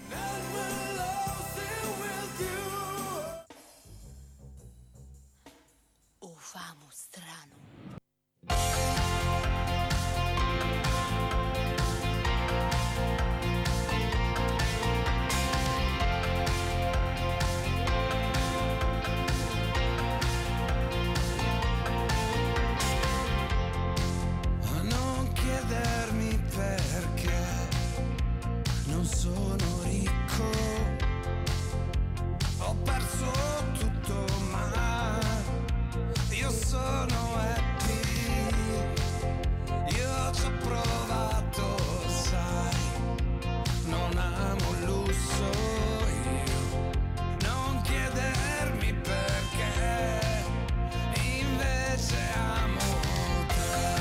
Oh, famo strano. A non chiedermi perché non sono ricco, ho perso tutto ma io sono happy, io ci ho provato, sai, non amo il lusso io, non chiedermi perché, invece amo te.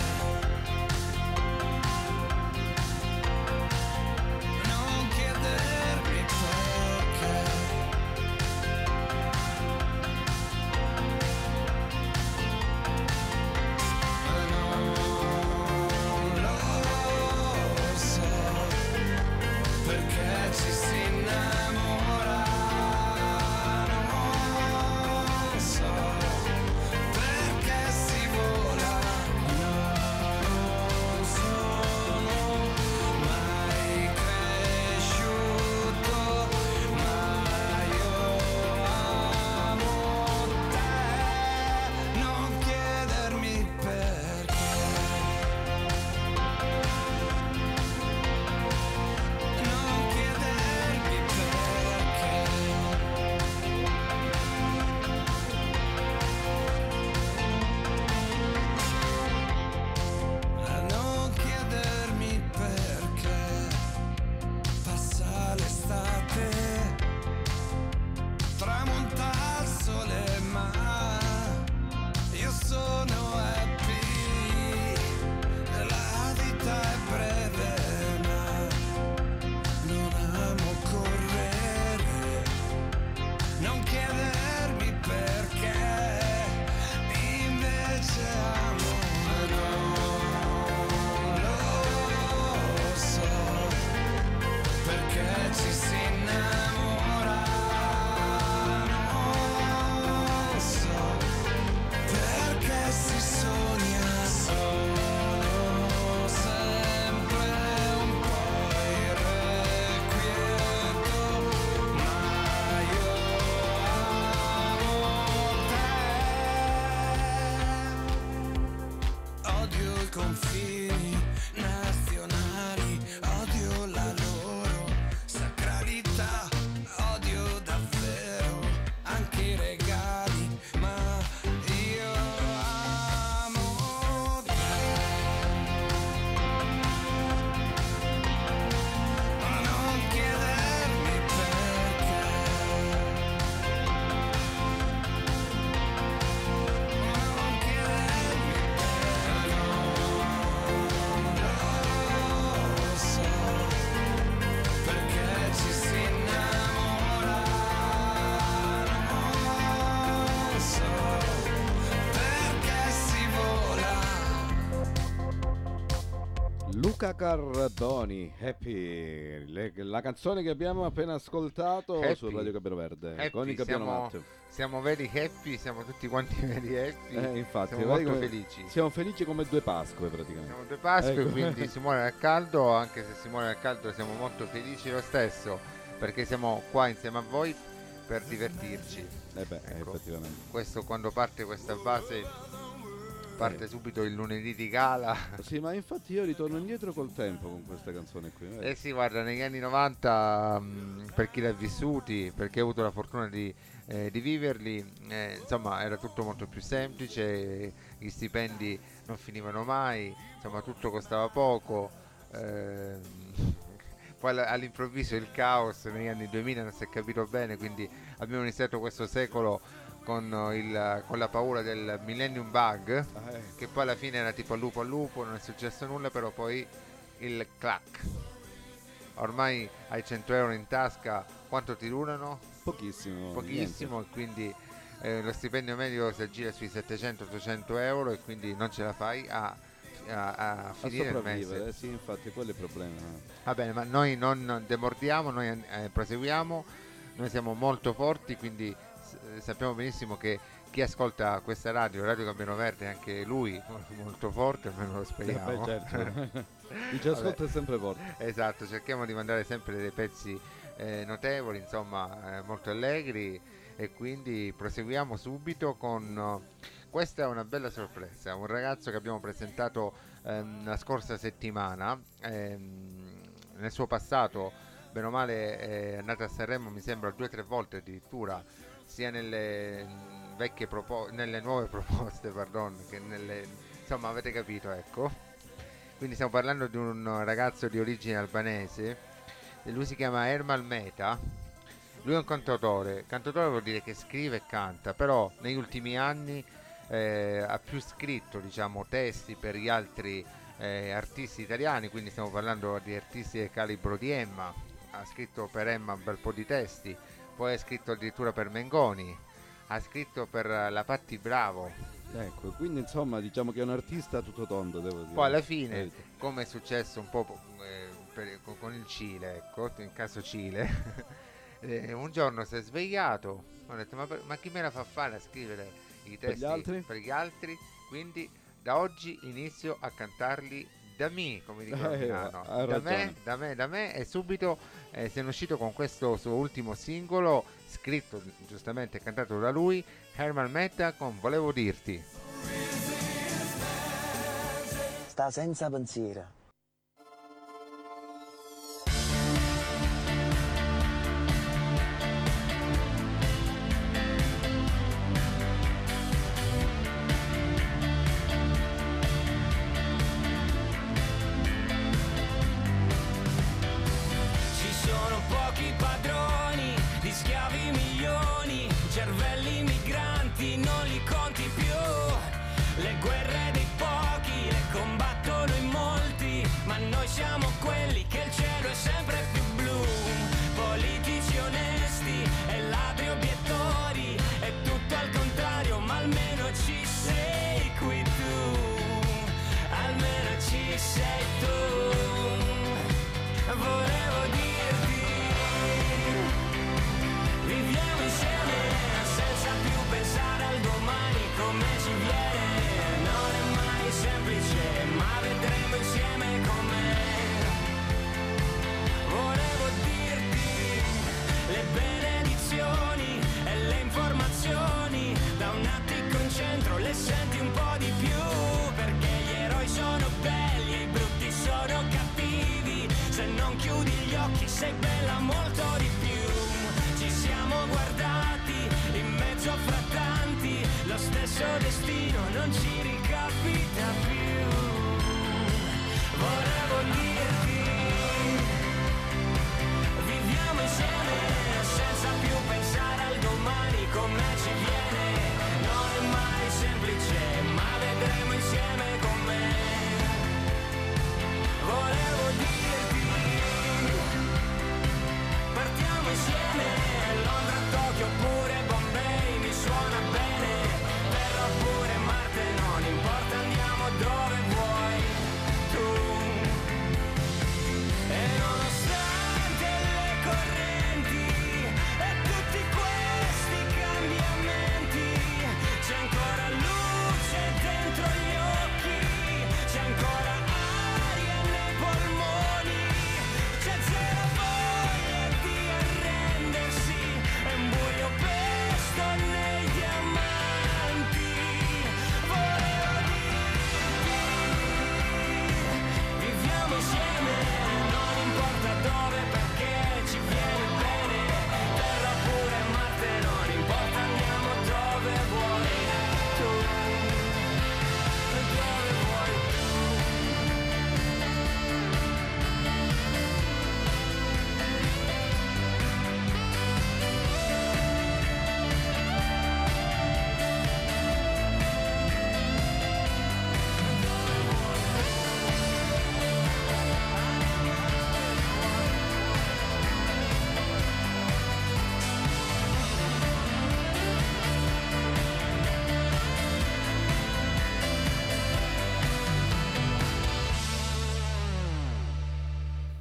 Non chiedermi perché. Non lo so perché ci si innamora. Non so perché si vola. Non sono mai cresciuto, ma io amo te. Non chiedermi perché. Non chiedermi perché. A non chiedermi perché passa l'estate, tramonta il sole ma io sono happy, la vita è breve ma non amo correre, non chiedermi perché, invece amo. Non lo so perché ci si innamora. Non so perché si sogna. Sono sempre un po' irrequieto, ma io amo te. Odio i confini nazionali, odio la loro sacralità, odio davvero anche i regali, ma io amo te. Non chiedermi perché. Non chiedermi perché. Non lo so perché ci si innamora. Non so perché si vola. Luca Carboni, Happy, le- la canzone che abbiamo appena ascoltato Happy. su Radio Gabbiano Verde Happy, con il Gabbiano siamo, Matteo. siamo veri happy, siamo tutti quanti veri happy, Eh, infatti, siamo vedi molto come- felici. Siamo felici come due Pasque praticamente. Siamo due Pasque, Ecco. quindi si muore al caldo, anche se si muore al caldo siamo molto felici lo stesso, perché siamo qua insieme a voi per divertirci. Eh beh, Ecco, effettivamente. questo quando parte questa base parte Eh. subito il lunedì di gala. Sì, ma infatti io ritorno indietro col tempo con questa canzone qui. vedi? Eh sì, guarda, negli anni novanta, mh, per chi l'ha vissuti, perché ha avuto la fortuna di, eh, di viverli, eh, insomma era tutto molto più semplice, gli stipendi non finivano mai, insomma tutto costava poco, ehm, poi all- all'improvviso il caos negli anni duemila non si è capito bene, quindi abbiamo iniziato questo secolo con, il, con la paura del Millennium Bug, che poi alla fine era tipo al lupo al lupo, non è successo nulla, però poi il clack. ormai hai cento euro in tasca, quanto ti durano? Pochissimo. Pochissimo, niente. e quindi eh, lo stipendio medio si aggira sui settecento ottocento euro e quindi non ce la fai a, a, a A finire il sopravvivere, mese. eh, sì, infatti quello è il problema. Va bene, ma noi non demordiamo, noi eh, proseguiamo, noi siamo molto forti, quindi s- sappiamo benissimo che chi ascolta questa radio, Radio Gabbiano Verde, è anche lui molto forte, almeno lo speriamo. Eh, beh, certo. Chi ci ascolta è sempre forte. Esatto, cerchiamo di mandare sempre dei pezzi eh, notevoli, insomma, eh, molto allegri, e quindi proseguiamo subito con uh, questa è una bella sorpresa, un ragazzo che abbiamo presentato ehm, la scorsa settimana. Ehm, nel suo passato, bene o male, è andato a Sanremo, mi sembra due o tre volte addirittura, sia nelle mh, vecchie proposte, nelle nuove proposte, pardon, che nelle, insomma, avete capito, ecco. Quindi stiamo parlando di un ragazzo di origine albanese, e lui si chiama Ermal Meta. Lui è un cantautore, cantautore vuol dire che scrive e canta, però negli ultimi anni eh, ha più scritto, diciamo, testi per gli altri eh, artisti italiani, quindi stiamo parlando di artisti del calibro di Emma. Ha scritto per Emma un bel po' di testi, poi ha scritto addirittura per Mengoni, ha scritto per la Patti Bravo. Ecco, quindi insomma diciamo che è un artista tutto tondo, devo dire. Poi alla fine, Eh, come è successo un po' eh, per- con, con il Cile, ecco, in caso Cile, eh, un giorno si è svegliato, ho detto ma, per- ma chi me la fa fare a scrivere i Per gli testi altri? per gli altri? Quindi da oggi inizio a cantarli da me, come dicono a Eh, Milano, hai da me, ragione. da me, da me, e subito eh, se ne è uscito con questo suo ultimo singolo, scritto giustamente e cantato da lui, Ermal Meta con Volevo dirti. Sta senza pensiero. Ci sono pochi padroni di schiavi, milioni, cervelli migranti, non li conti più. Le guerre dei pochi le combattono in molti, ma noi siamo quelli che il cielo è sempre più blu. Politici onesti e ladri obiettori, è tutto al contrario, ma almeno ci sei qui tu, almeno ci sei tu. Volevo dirti, viviamo insieme senza più pensare al domani come ci viene. Non è mai semplice, ma vedremo insieme com'è. Volevo dirti le benedizioni e le informazioni, da un attico in centro le senti un po' di più, perché gli eroi sono belli e i brutti sono cattivi. Se non chiudi gli occhi sei bella molto di più. Ci siamo guardati in mezzo fra tanti, lo stesso destino non ci ricapita più. Volevo dirti, viviamo insieme senza più pensare al domani come ci viene. Non è mai semplice, ma vedremo insieme com'è. Volevo dirti, partiamo insieme, Londra, Tokyo oppure Bombay, mi suona bene, Terra oppure Marte, non importa, andiamo dove vuoi tu.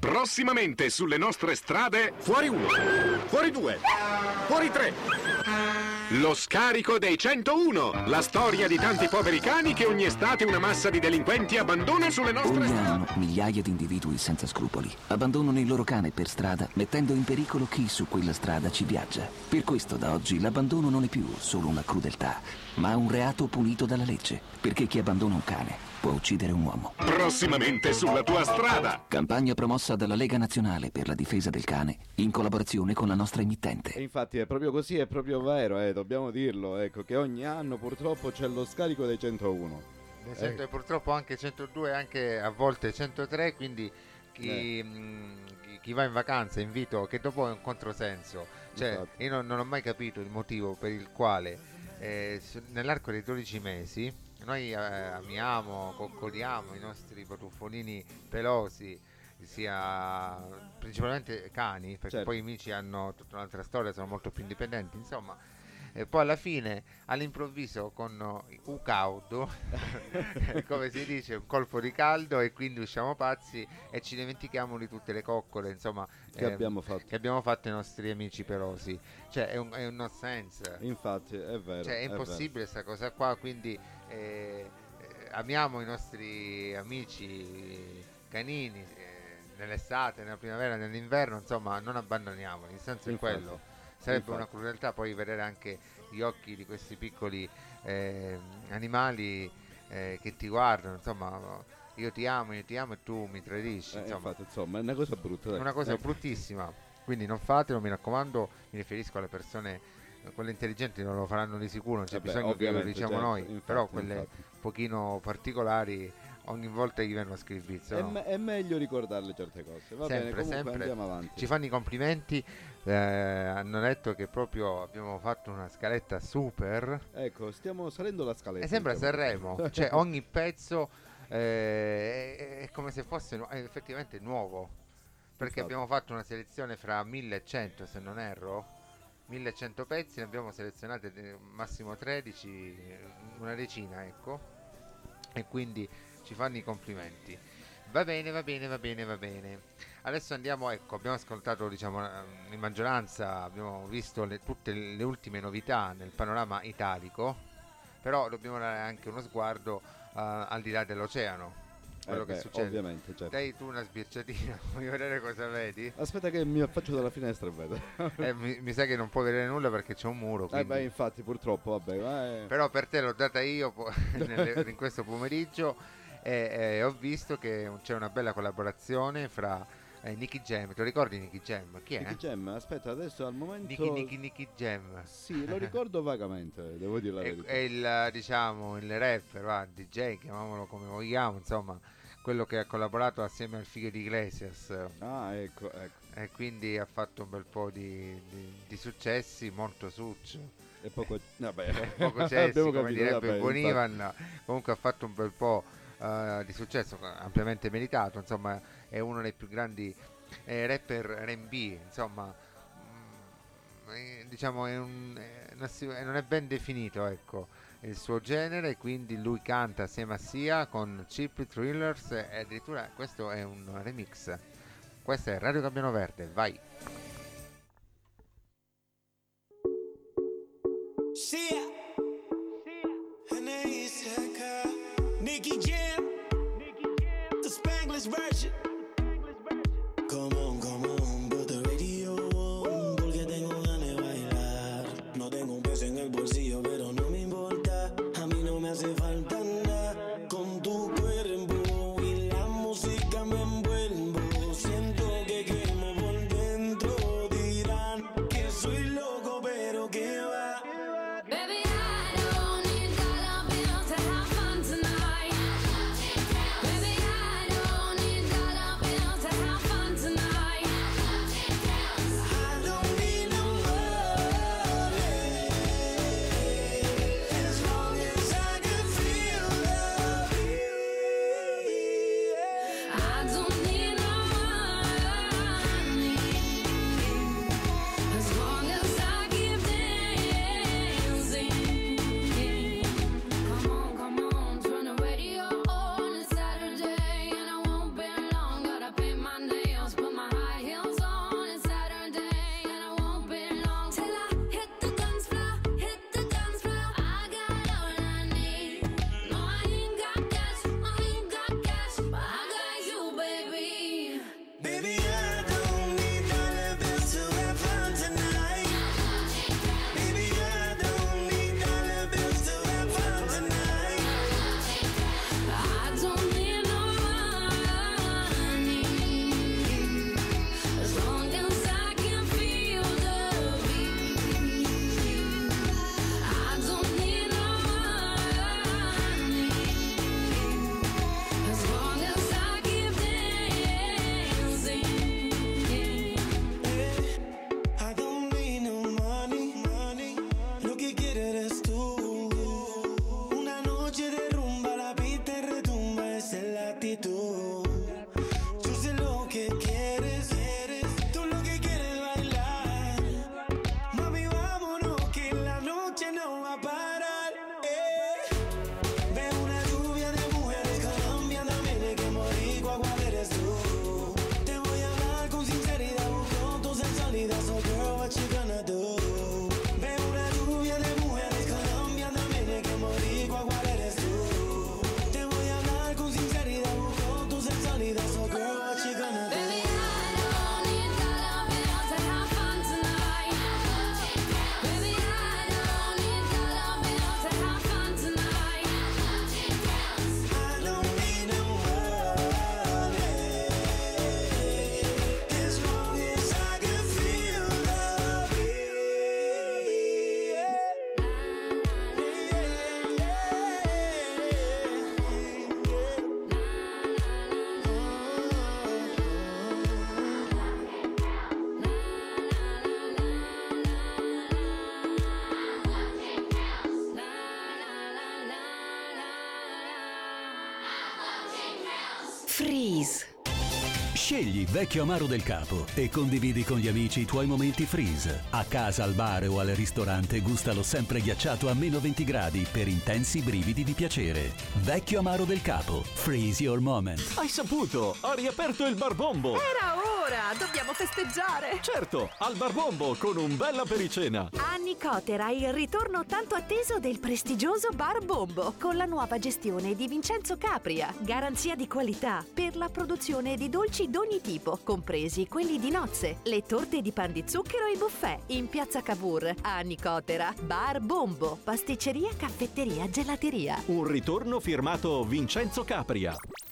Prossimamente sulle nostre strade, fuori uno, fuori due, fuori tre. Lo scarico dei centouno, la storia di tanti poveri cani che ogni estate una massa di delinquenti abbandona sulle nostre Ogni strade. anno migliaia di individui senza scrupoli abbandonano il loro cane per strada, mettendo in pericolo chi su quella strada ci viaggia. Per questo da oggi l'abbandono non è più solo una crudeltà, ma un reato punito dalla legge, perché chi abbandona un cane può uccidere un uomo. Prossimamente sulla tua strada. Campagna promossa dalla Lega Nazionale per la difesa del cane in collaborazione con la nostra E emittente. infatti è proprio così, è proprio vero, eh, dobbiamo dirlo, ecco, che ogni anno purtroppo c'è lo scarico dei centouno. Esatto, Eh. e purtroppo anche centodue, anche a volte centotré, quindi chi, Eh. mh, chi- chi va in vacanza invito, che dopo è un controsenso, cioè Infatti. io non, non ho mai capito il motivo per il quale eh, su- nell'arco dei dodici mesi noi eh, amiamo, coccoliamo i nostri batuffonini pelosi, sia principalmente cani, perché Certo. poi i mici hanno tutta un'altra storia, sono molto più indipendenti, insomma. E poi alla fine, all'improvviso, con un caudo, come si dice, un colpo di caldo, e quindi usciamo pazzi e ci dimentichiamo di tutte le coccole, insomma, Che ehm, abbiamo fatto. che abbiamo fatto ai nostri amici pelosi. Cioè, è un, è un no sense. Infatti, è vero. Cioè, è vero. impossibile questa cosa qua, quindi eh, eh, amiamo i nostri amici canini eh, nell'estate, nella primavera, nell'inverno, insomma, non abbandoniamoli, il senso è Infatti. quello. Sarebbe Infatti. una crudeltà poi vedere anche gli occhi di questi piccoli eh, animali eh, che ti guardano, insomma, io ti amo, io ti amo e tu mi tradisci, Eh, insomma, infatti, insomma, è una cosa brutta. è dai. una cosa Ecco. bruttissima. Quindi non fatelo, mi raccomando, mi riferisco alle persone, eh, quelle intelligenti non lo faranno di sicuro, non c'è Vabbè, bisogno che lo ovviamente, diciamo certo, noi, infatti, però quelle infatti. pochino particolari ogni volta gli vengono a schiribbizzo, È, no? me- è meglio ricordarle certe cose. Va bene, Sempre, comunque sempre. andiamo avanti. Ci fanno i complimenti, eh, hanno detto che proprio abbiamo fatto una scaletta super. Ecco, stiamo salendo la scaletta. E sembra diciamo. Sanremo, cioè ogni pezzo eh, è, è come se fosse nu- è effettivamente nuovo, perché Infatti. abbiamo fatto una selezione fra millecento, se non erro, millecento pezzi, ne abbiamo selezionate eh, massimo tredici, una decina, ecco, e quindi ci fanno i complimenti. Va bene, va bene, va bene, va bene. Adesso andiamo, ecco, abbiamo ascoltato, diciamo, in maggioranza, abbiamo visto le- tutte le ultime novità nel panorama italico, però dobbiamo dare anche uno sguardo eh, al di là dell'oceano, quello Eh che beh, succede. ovviamente, certo. Dai tu una sbirciatina, voglio vedere cosa vedi. Aspetta che mi affaccio dalla finestra e vedo. Eh, mi, mi sa che non puoi vedere nulla perché c'è un muro, Eh quindi- beh, infatti, purtroppo, vabbè. ma è- però per te l'ho data io po- nelle- in questo pomeriggio, e e ho visto che c'è una bella collaborazione fra eh, Nicky Jam. Ti ricordi Nicky Jam? Chi è? Nicky Jam, aspetta, adesso al momento... Nicky Nicky Nicky Jam. Sì, lo ricordo vagamente, devo dire la È, verità. è il, diciamo, il rapper, va, D J, chiamiamolo come vogliamo, insomma, quello che ha collaborato assieme al figlio di Iglesias. Ah, ecco, ecco. E quindi ha fatto un bel po' di, di- di successi, molto succio. E poco... Vabbè, poco cessi, abbiamo come capito, direbbe vabbè, Buon infatti. Ivan. Comunque ha fatto un bel po' eh, di successo, ampiamente meritato, insomma è uno dei più grandi eh, rapper R and B, insomma, mm, eh, diciamo è un, eh, non si- eh, non è ben definito, ecco, il suo genere, quindi lui canta assieme a Sia con Cheap Thrillers e addirittura questo è un remix. Questo è Radio Gabbiano Verde, vai. Sia, N A S K, Nicky Jam, the Spanglish version. Come on, come on, put the radio on, porque tengo ganas de bailar. No tengo un peso en el bolsillo, pero no me importa. A mí no me hace falta nada. Con tu cuerpo y la música me envuelvo. Siento que quemo por dentro. Dirán que soy loco, pero que va. Baby, I don't need dollar bills to have fun tonight. Baby, I don't need Freeze. Scegli Vecchio Amaro del Capo e condividi con gli amici i tuoi momenti freeze. A casa, al bar o al ristorante gustalo sempre ghiacciato a meno venti gradi per intensi brividi di piacere. Vecchio Amaro del Capo. Freeze your moment. Hai saputo? Ha riaperto il Bar Bombo. Era ora, dobbiamo festeggiare. Certo, al Bar Bombo con un bella pericena. A Nicotera il ritorno tanto atteso del prestigioso Bar Bombo con la nuova gestione di Vincenzo Capria. Garanzia di qualità per la produzione di dolci d'ogni tipo, compresi quelli di nozze, le torte di pan di zucchero e i buffet. In piazza Cavour, a Nicotera, Bar Bombo, pasticceria, caffetteria, gelateria. Un ritorno firmato Vincenzo Capria.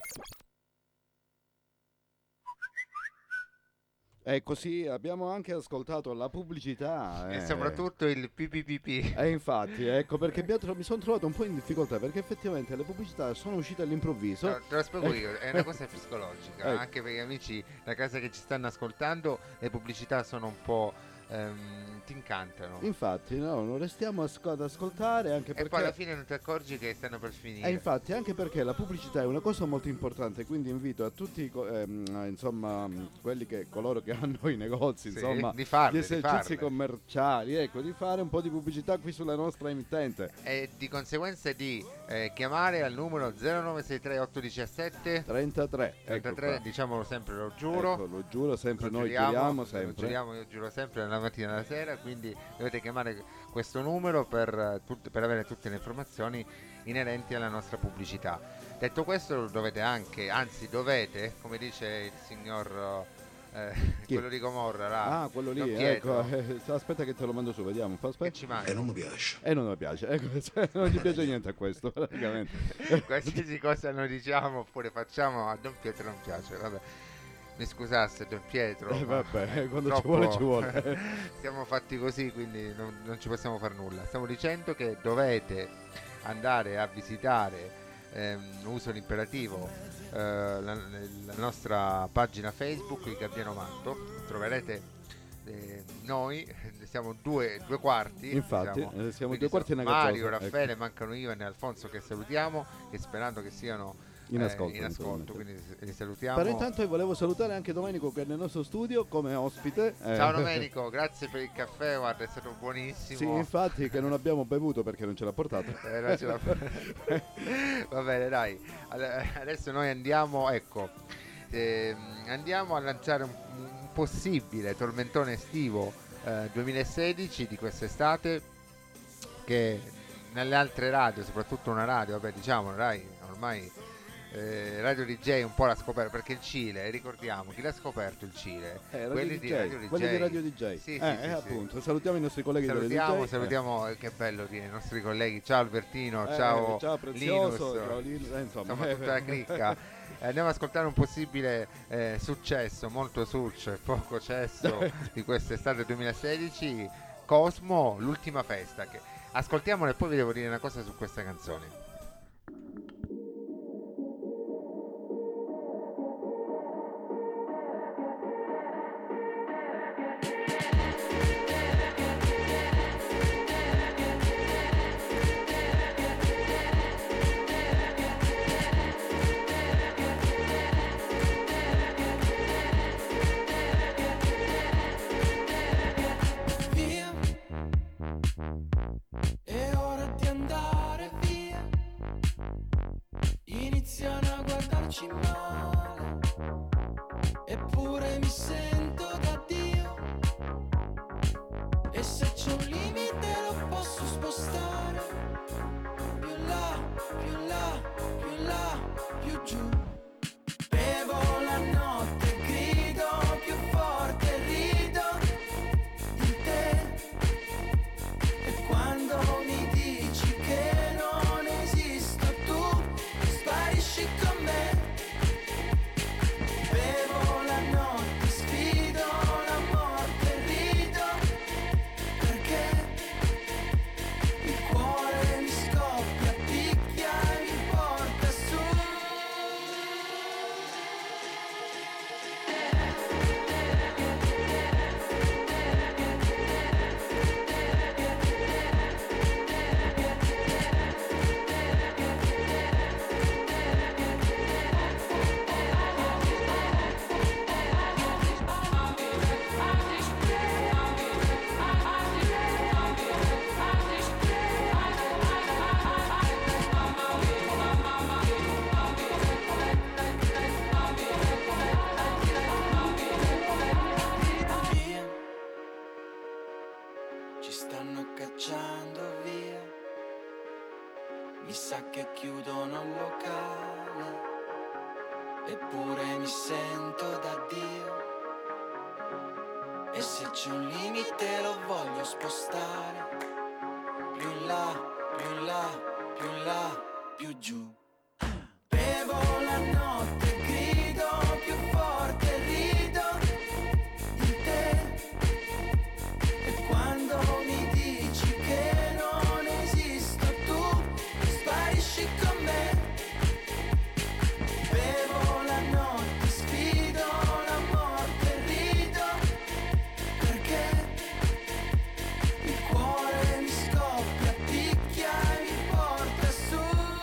E così abbiamo anche ascoltato la pubblicità. E eh. soprattutto il P P P P. E infatti, ecco perché mi, mi sono trovato un po' in difficoltà, perché effettivamente le pubblicità sono uscite all'improvviso. No, te lo spiego io, è una cosa psicologica, Ecco. anche per gli amici da casa che ci stanno ascoltando, le pubblicità sono un po'... ehm, ti incantano. Infatti, no, non restiamo asco- ad ascoltare anche perché... E poi alla fine non ti accorgi che stanno per finire. E infatti, anche perché la pubblicità è una cosa molto importante, quindi invito a tutti, co- ehm, insomma, quelli che, coloro che hanno i negozi, Sì, insomma, di farle, gli di esercizi farle. commerciali, ecco, di fare un po' di pubblicità qui sulla nostra emittente. E di conseguenza di eh, chiamare al numero zero nove sei tre otto uno sette trentatré, trentatré, ecco qua. diciamolo sempre, lo giuro. Ecco, lo giuro sempre, Lo noi giuriamo, giuriamo lo sempre. giuriamo, io giuro sempre dalla mattina alla sera, quindi dovete chiamare questo numero per, eh, tut- per avere tutte le informazioni inerenti alla nostra pubblicità. Detto questo, dovete anche, anzi dovete, come dice il signor eh, quello di Gomorra là, Ah, quello lì, Don Pietro, ecco, eh, aspetta che te lo mando su, vediamo. Fa- aspetta. che ci manca. E non mi piace. E non mi piace, ecco, cioè, non gli piace niente a questo, praticamente. Qualsiasi cosa noi diciamo oppure facciamo a Don Pietro non piace, vabbè. Mi scusasse Don Pietro, Eh, ma vabbè, quando ci troppo- vuole ci vuole. Siamo fatti così, quindi non, non ci possiamo fare nulla. Stiamo dicendo che dovete andare a visitare, ehm, uso l'imperativo, eh, la, la nostra pagina Facebook di Gabbiano Manto. Troverete eh, noi, siamo due, due quarti. Infatti, diciamo. eh, siamo Quindi due quarti e sono una Mario, gazzosa, Raffaele, ecco. mancano Ivan e Alfonso che salutiamo e sperando che siano In eh, ascolto, in ascolto, naturalmente. quindi li salutiamo. Però intanto io volevo salutare anche Domenico che è nel nostro studio come ospite. Eh, Ciao Domenico, grazie per il caffè, guarda, è stato buonissimo. Sì, infatti che non abbiamo bevuto perché non ce l'ha portato. Eh, non ce l'ha- Va bene, dai. All- Adesso noi andiamo, ecco, ehm, andiamo a lanciare un, un possibile tormentone estivo eh, duemilasedici di quest'estate, che nelle altre radio, soprattutto una radio, vabbè, diciamo, dai, ormai eh, Radio D J un po' l'ha scoperto, perché il Cile, ricordiamo, chi l'ha scoperto il Cile? Eh, Radio quelli D J, di Radio D J. quelli di Radio D J. Sì, sì, eh, sì, eh, sì. appunto, salutiamo i nostri colleghi Salutiamo, di Radio D J. salutiamo, eh, che bello dire, i nostri colleghi. Ciao Albertino, Eh, ciao, ciao Prezioso, Linus, ciao Linus, eh, insomma. insomma tutta la cricca. Eh, andiamo ad ascoltare un possibile eh, successo, molto successo e poco cesso di quest'estate duemilasedici, Cosmo, l'ultima festa. Che... Ascoltiamola e poi vi devo dire una cosa su questa canzone. Via, è ora di andare via. Iniziano a guardarci male, eppure mi sento da Dio. E se c'è un limite lo posso spostare, più in là, più in là, più in là, più giù. Bevo la notte, grido più forte, rido di te. E quando mi dici che non esisto tu, sparisci con me. Bevo la notte, sfido la morte, rido perché il cuore mi scoppia, picchia e mi porta su. mi sa che chiudono il locale, eppure mi sento da Dio. E se c'è un limite lo voglio spostare, più in là, più in là, più in là, più giù. Bevo la notte, grido più forte, rido di te. E quando mi dici che non esisto tu, sparisci con me. Bevo la notte, sfido la morte, rido perché il cuore mi scoppia, picchia e mi porta su.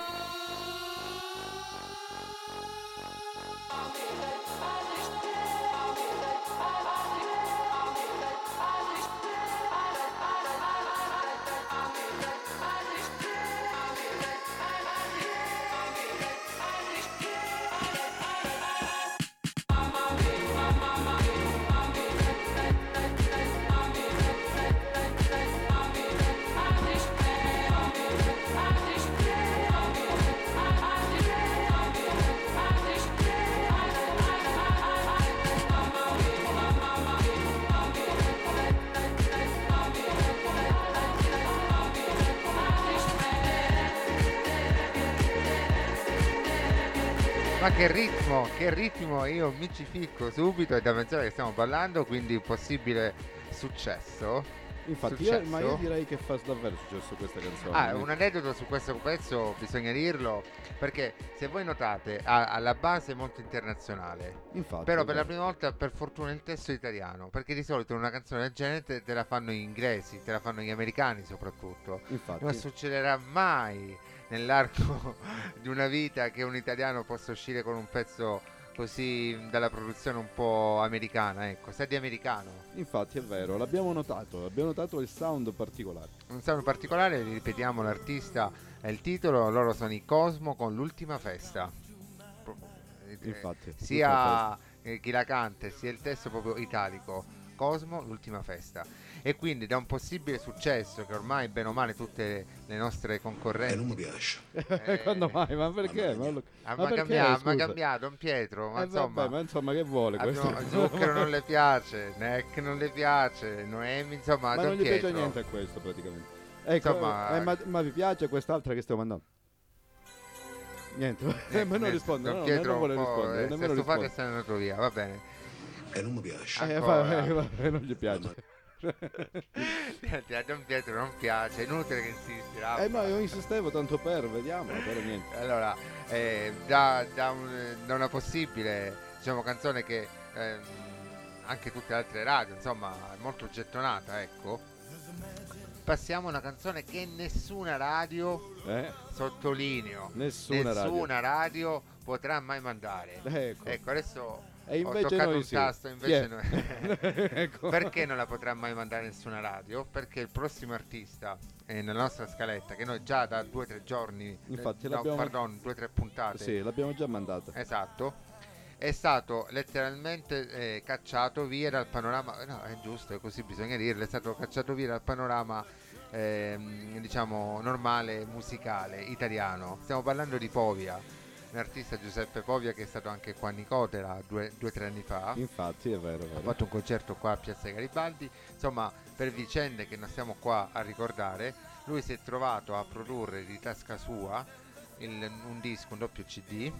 Ma che ritmo, che ritmo, io mi ci ficco subito, è da mezz'ora che stiamo parlando, quindi possibile successo. Infatti, successo. Io, ma io direi che fa davvero successo questa canzone. Ah, un aneddoto su questo pezzo bisogna dirlo, perché se voi notate ha, ha la base molto internazionale. Infatti, però è per la vero. prima volta per fortuna il testo è italiano, perché di solito una canzone del genere te, te la fanno gli inglesi, te la fanno gli americani soprattutto. Infatti. Non succederà mai nell'arco di una vita che un italiano possa uscire con un pezzo così dalla produzione un po' americana, ecco, sa di americano. Infatti è vero, l'abbiamo notato, abbiamo notato il sound particolare. Un sound particolare, ripetiamo l'artista e il titolo, loro sono i Cosmo con l'ultima festa. Infatti, l'ultima sia eh, chi la canta sia il testo proprio italico, Cosmo, l'ultima festa. E quindi da un possibile successo che ormai bene o male tutte le nostre concorrenti. E non mi piace. Eh, Quando mai? Ma perché? Ma, lo- Ah, ma ma perché, cambia- scusa? ma cambiato, Don Pietro, ma Eh, insomma, vabbè, ma insomma che vuole questo? abbiamo- Zucchero non le piace, Neck non le piace, Noemi, insomma, Ma Don non gli Pietro. piace niente a questo praticamente. Ecco, Insomma- eh, ma, ma vi piace quest'altra che stiamo mandando? Niente, eh, ma non risponde, Don no, no, Pietro non vuole un po', rispondere, eh, si è nemmeno stufato e risponde. se n'è andato via, va bene. E non mi piace. Eh, Ancora. fa- eh, vabbè, non gli piace. Niente, a Don Pietro non piace, è inutile che insisti, Raffa. Eh, ma io insistevo tanto per, vediamo, però niente. Allora, eh, da, da, un- da una possibile, diciamo, canzone che ehm, anche tutte le altre radio, insomma, è molto gettonata, ecco. Passiamo a una canzone che nessuna radio, Eh? sottolineo, Nessuna nessuna radio. potrà mai mandare. Ecco. Ecco, adesso E invece ho toccato noi un sì. tasto, Chi invece è? noi... Ecco. Perché non la potrà mai mandare nessuna radio? Perché il prossimo artista è nella nostra scaletta, che noi già da due o tre giorni, Infatti eh, no, l'abbiamo- pardon, due o tre puntate, Sì, l'abbiamo già mandata. esatto, è stato letteralmente eh, cacciato via dal panorama. No, è giusto, è così, bisogna dirlo. È stato cacciato via dal panorama ehm, diciamo normale musicale italiano. Stiamo parlando di Povia, un artista, Giuseppe Povia, che è stato anche qua a Nicotera due o tre anni fa. Infatti è vero, è Ha vero. fatto un concerto qua a Piazza Garibaldi. Insomma, per vicende che non stiamo qua a ricordare, lui si è trovato a produrre di tasca sua il- un disco, un doppio C D,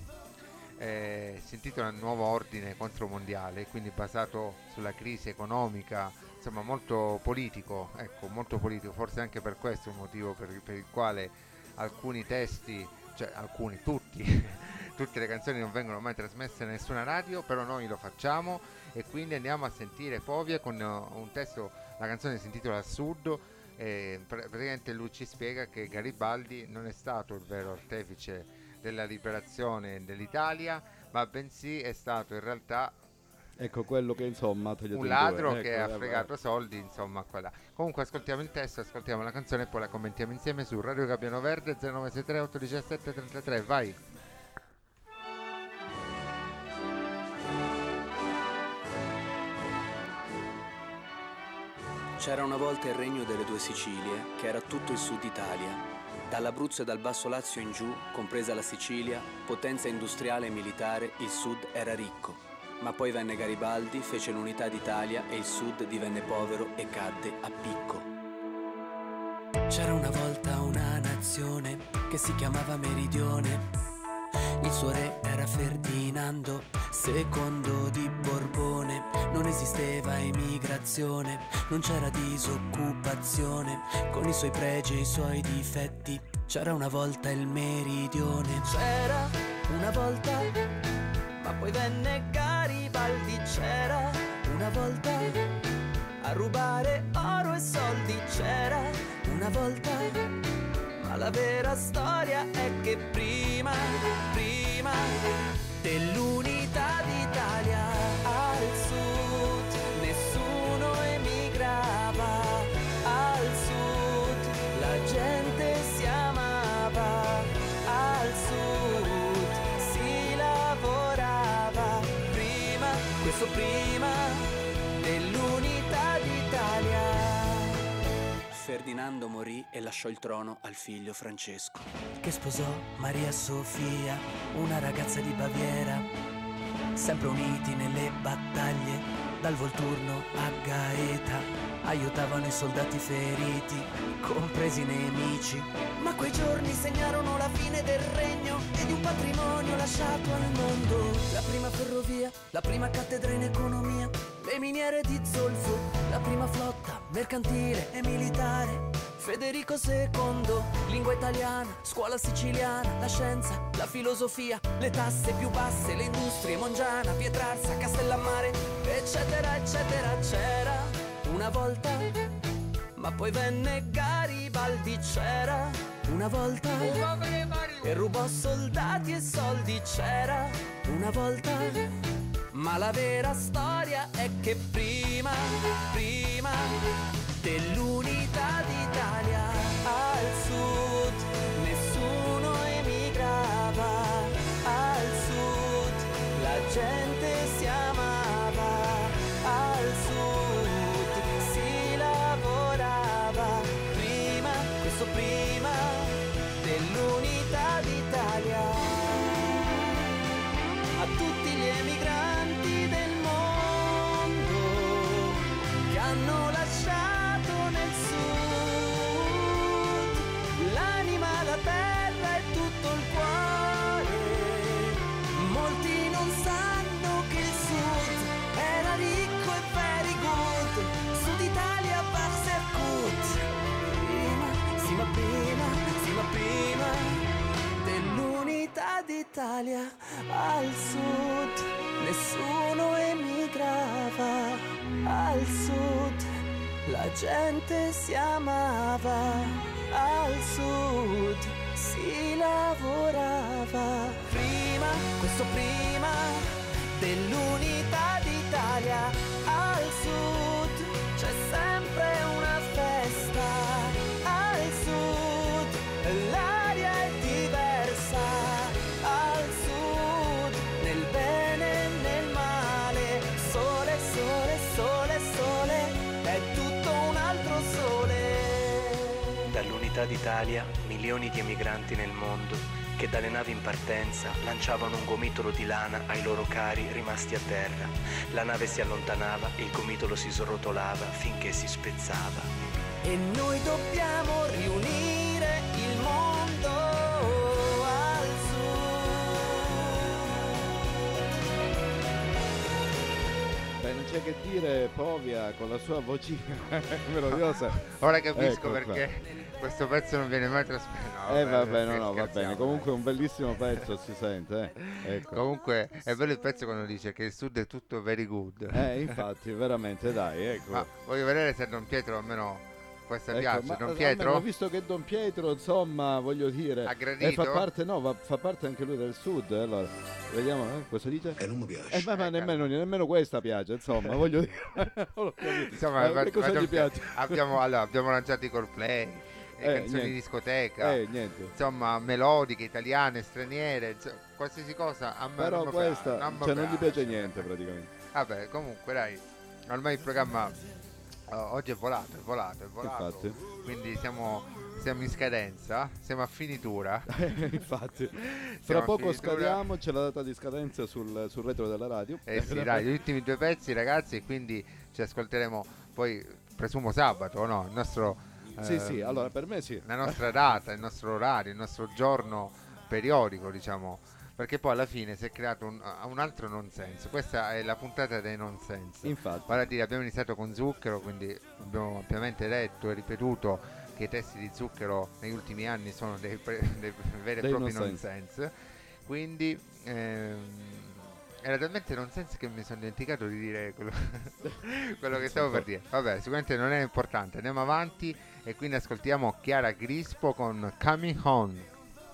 eh, si intitola Nuovo Ordine Contromondiale, quindi basato sulla crisi economica, insomma molto politico, ecco, molto politico. Forse anche per questo è un motivo per, per il quale alcuni testi, cioè alcuni, tutti, tutte le canzoni non vengono mai trasmesse in nessuna radio, però noi lo facciamo e quindi andiamo a sentire Povia con uh, un testo. La canzone si intitola Assurdo e pr- praticamente lui ci spiega che Garibaldi non è stato il vero artefice della liberazione dell'Italia, ma bensì è stato in realtà Ecco quello che insomma ha tagliato un in ladro due. che Ecco, ha eh, fregato soldi, insomma, qua là. Comunque ascoltiamo il testo, ascoltiamo la canzone e poi la commentiamo insieme su Radio Gabbiano Verde zero nove sei tre otto uno sette tre tre. Vai. C'era una volta il regno delle due Sicilie, che era tutto il sud Italia. Dall'Abruzzo e dal Basso Lazio in giù, compresa la Sicilia, potenza industriale e militare, il sud era ricco. Ma poi venne Garibaldi, fece l'unità d'Italia e il sud divenne povero e cadde a picco. C'era una volta una nazione che si chiamava Meridione. Il suo re era Ferdinando, secondo di Borbone. Non esisteva emigrazione, non c'era disoccupazione. Con i suoi pregi e i suoi difetti, c'era una volta il Meridione. C'era una volta, ma poi venne Garibaldi. C'era una volta a rubare oro e soldi. C'era una volta, ma la vera storia è che prima, prima dell'unità d'Italia al sud nessuno emigrava. Al sud la gente si amava. Al sud si lavorava. Prima, questo prima dell'unità d'Italia. Ferdinando morì e lasciò il trono al figlio Francesco, che sposò Maria Sofia, una ragazza di Baviera. Sempre uniti nelle battaglie, dal Volturno a Gaeta, aiutavano i soldati feriti, compresi i nemici. Ma quei giorni segnarono la fine del regno e di un patrimonio lasciato al mondo. La prima ferrovia, la prima cattedra in economia, le miniere di zolfo, la prima flotta mercantile e militare. Federico secondo, lingua italiana, scuola siciliana, la scienza, la filosofia, le tasse più basse, le industrie, Mongiana, Pietrarsa, Castellammare, eccetera, eccetera. C'era una volta, ma poi venne Garibaldi. C'era una volta e rubò soldati e soldi. C'era una volta, ma la vera storia è che prima, prima dell'unità d'Italia al sud nessuno emigrava. Al sud la gente si amava. Al sud si lavorava. Prima, questo prima dell'unità d'Italia. A tutti gli emigranti del mondo che hanno lasciato nel sud l'anima, la terra e tutto il cuore. Molti non sanno che il sud era ricco e very good. Sud Italia va ser gut. Prima, sì ma prima, sì ma prima dell'unità d'Italia al sud nessuno emigrava. Al sud la gente si amava. Al sud si lavorava. Prima, questo prima dell'unità d'Italia al sud c'è sempre una festa. Al sud l'aria è diversa. Al sud nel bene e nel male. Sole, sole, sole, sole, è tutto un altro sole. Dall'unità d'Italia, milioni di emigranti nel mondo che dalle navi in partenza lanciavano un gomitolo di lana ai loro cari rimasti a terra. La nave si allontanava, il gomitolo si srotolava finché si spezzava. E noi dobbiamo riunire il mondo al Beh, non c'è che dire, Povia con la sua vocina melodiosa. Ora capisco Ecco, perché questo pezzo non viene mai trasmesso. No, eh beh, vabbè, no, perché no, va scherziamo, bene. Comunque è un bellissimo pezzo, si sente. Eh? Ecco. Comunque è bello il pezzo quando dice che il sud è tutto very good. Eh, infatti, veramente, dai, ecco. Ma voglio vedere se Don Pietro almeno questa Ecco, piace. ma, Don ma- Pietro? ma visto che Don Pietro, insomma, voglio dire, Ha eh, gradito? fa parte, no, va- fa parte anche lui del sud. eh, Allora, vediamo, eh, cosa dice? E non mi piace. Eh, ma, ma nemmeno, nemmeno questa piace, insomma, voglio dire. Non ho capito. Insomma, Eh, per- che cosa per gli Don piace? Pietro, abbiamo, allora, abbiamo lanciato i Coldplay, le Eh, canzoni niente. di discoteca, Eh, niente. insomma, melodiche, italiane, straniere, insomma, qualsiasi cosa a me Però non mi questa, piace, non mi cioè, non gli piace piace. niente praticamente. Vabbè, comunque dai, ormai il programma oh, oggi è volato, è volato, è volato. Infatti. Quindi siamo siamo in scadenza, siamo a finitura. Infatti, Siamo fra a poco finitura. scadiamo, c'è la data di scadenza sul, sul retro della radio. Eh sì, dai, gli ultimi due pezzi, ragazzi, e quindi ci ascolteremo poi, presumo sabato, o no? Il nostro, Sì, ehm, sì, allora per me sì. la nostra data, il nostro orario, il nostro giorno periodico, diciamo, perché poi alla fine si è creato un, un altro nonsense. Questa è la puntata dei nonsense. Infatti. Vale a dire, abbiamo iniziato con Zucchero, quindi abbiamo ampiamente detto e ripetuto che i testi di Zucchero negli ultimi anni sono dei, pre- dei veri e Dei propri nonsense. nonsense. Quindi ehm, era talmente nonsense che mi sono dimenticato di dire quello, quello che stavo per dire. Vabbè, sicuramente non è importante. Andiamo avanti e quindi ascoltiamo Chiara Crispo con Coming Home.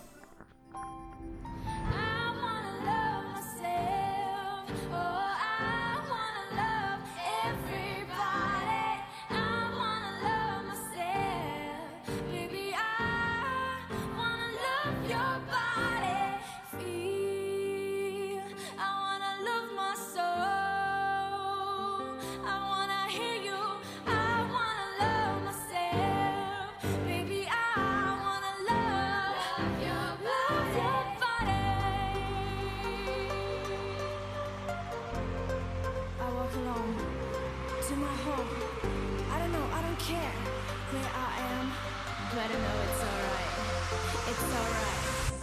But I know it's alright. It's alright.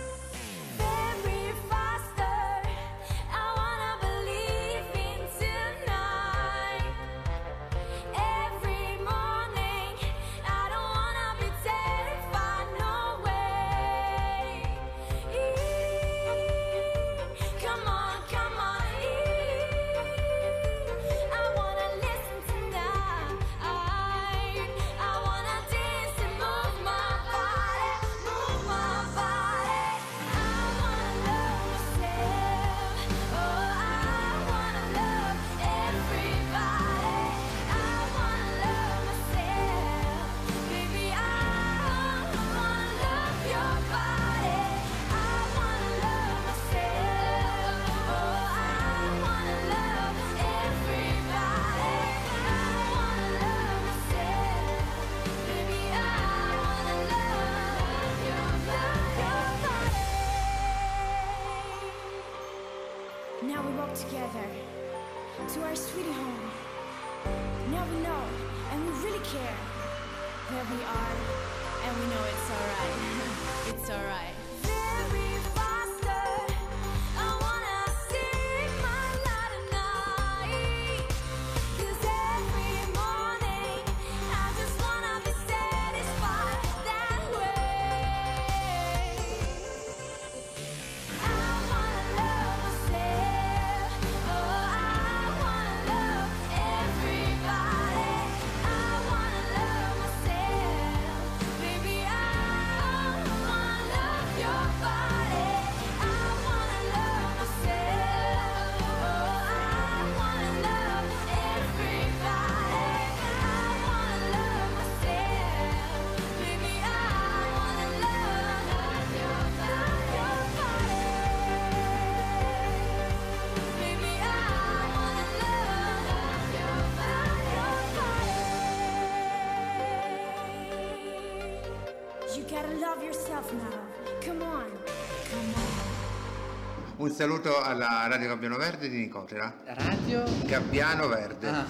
Now we walk together to our sweet home. Now we know and we really care where we are, and we know it's alright. It's alright. Very faster, I wanna see my light at night. 'Cause every morning I just wanna be satisfied that way. I wanna love myself, oh I wanna love everybody. I wanna love myself, baby I wanna love your body. I wanna love myself, oh I wanna love everybody. I wanna love myself, baby I wanna love your body, your body. Baby I wanna love your body, your body. You gotta love yourself now. Come on, come on. Un saluto alla Radio Gabbiano Verde di Nicotera. Radio? Gabbiano Verde. Ah.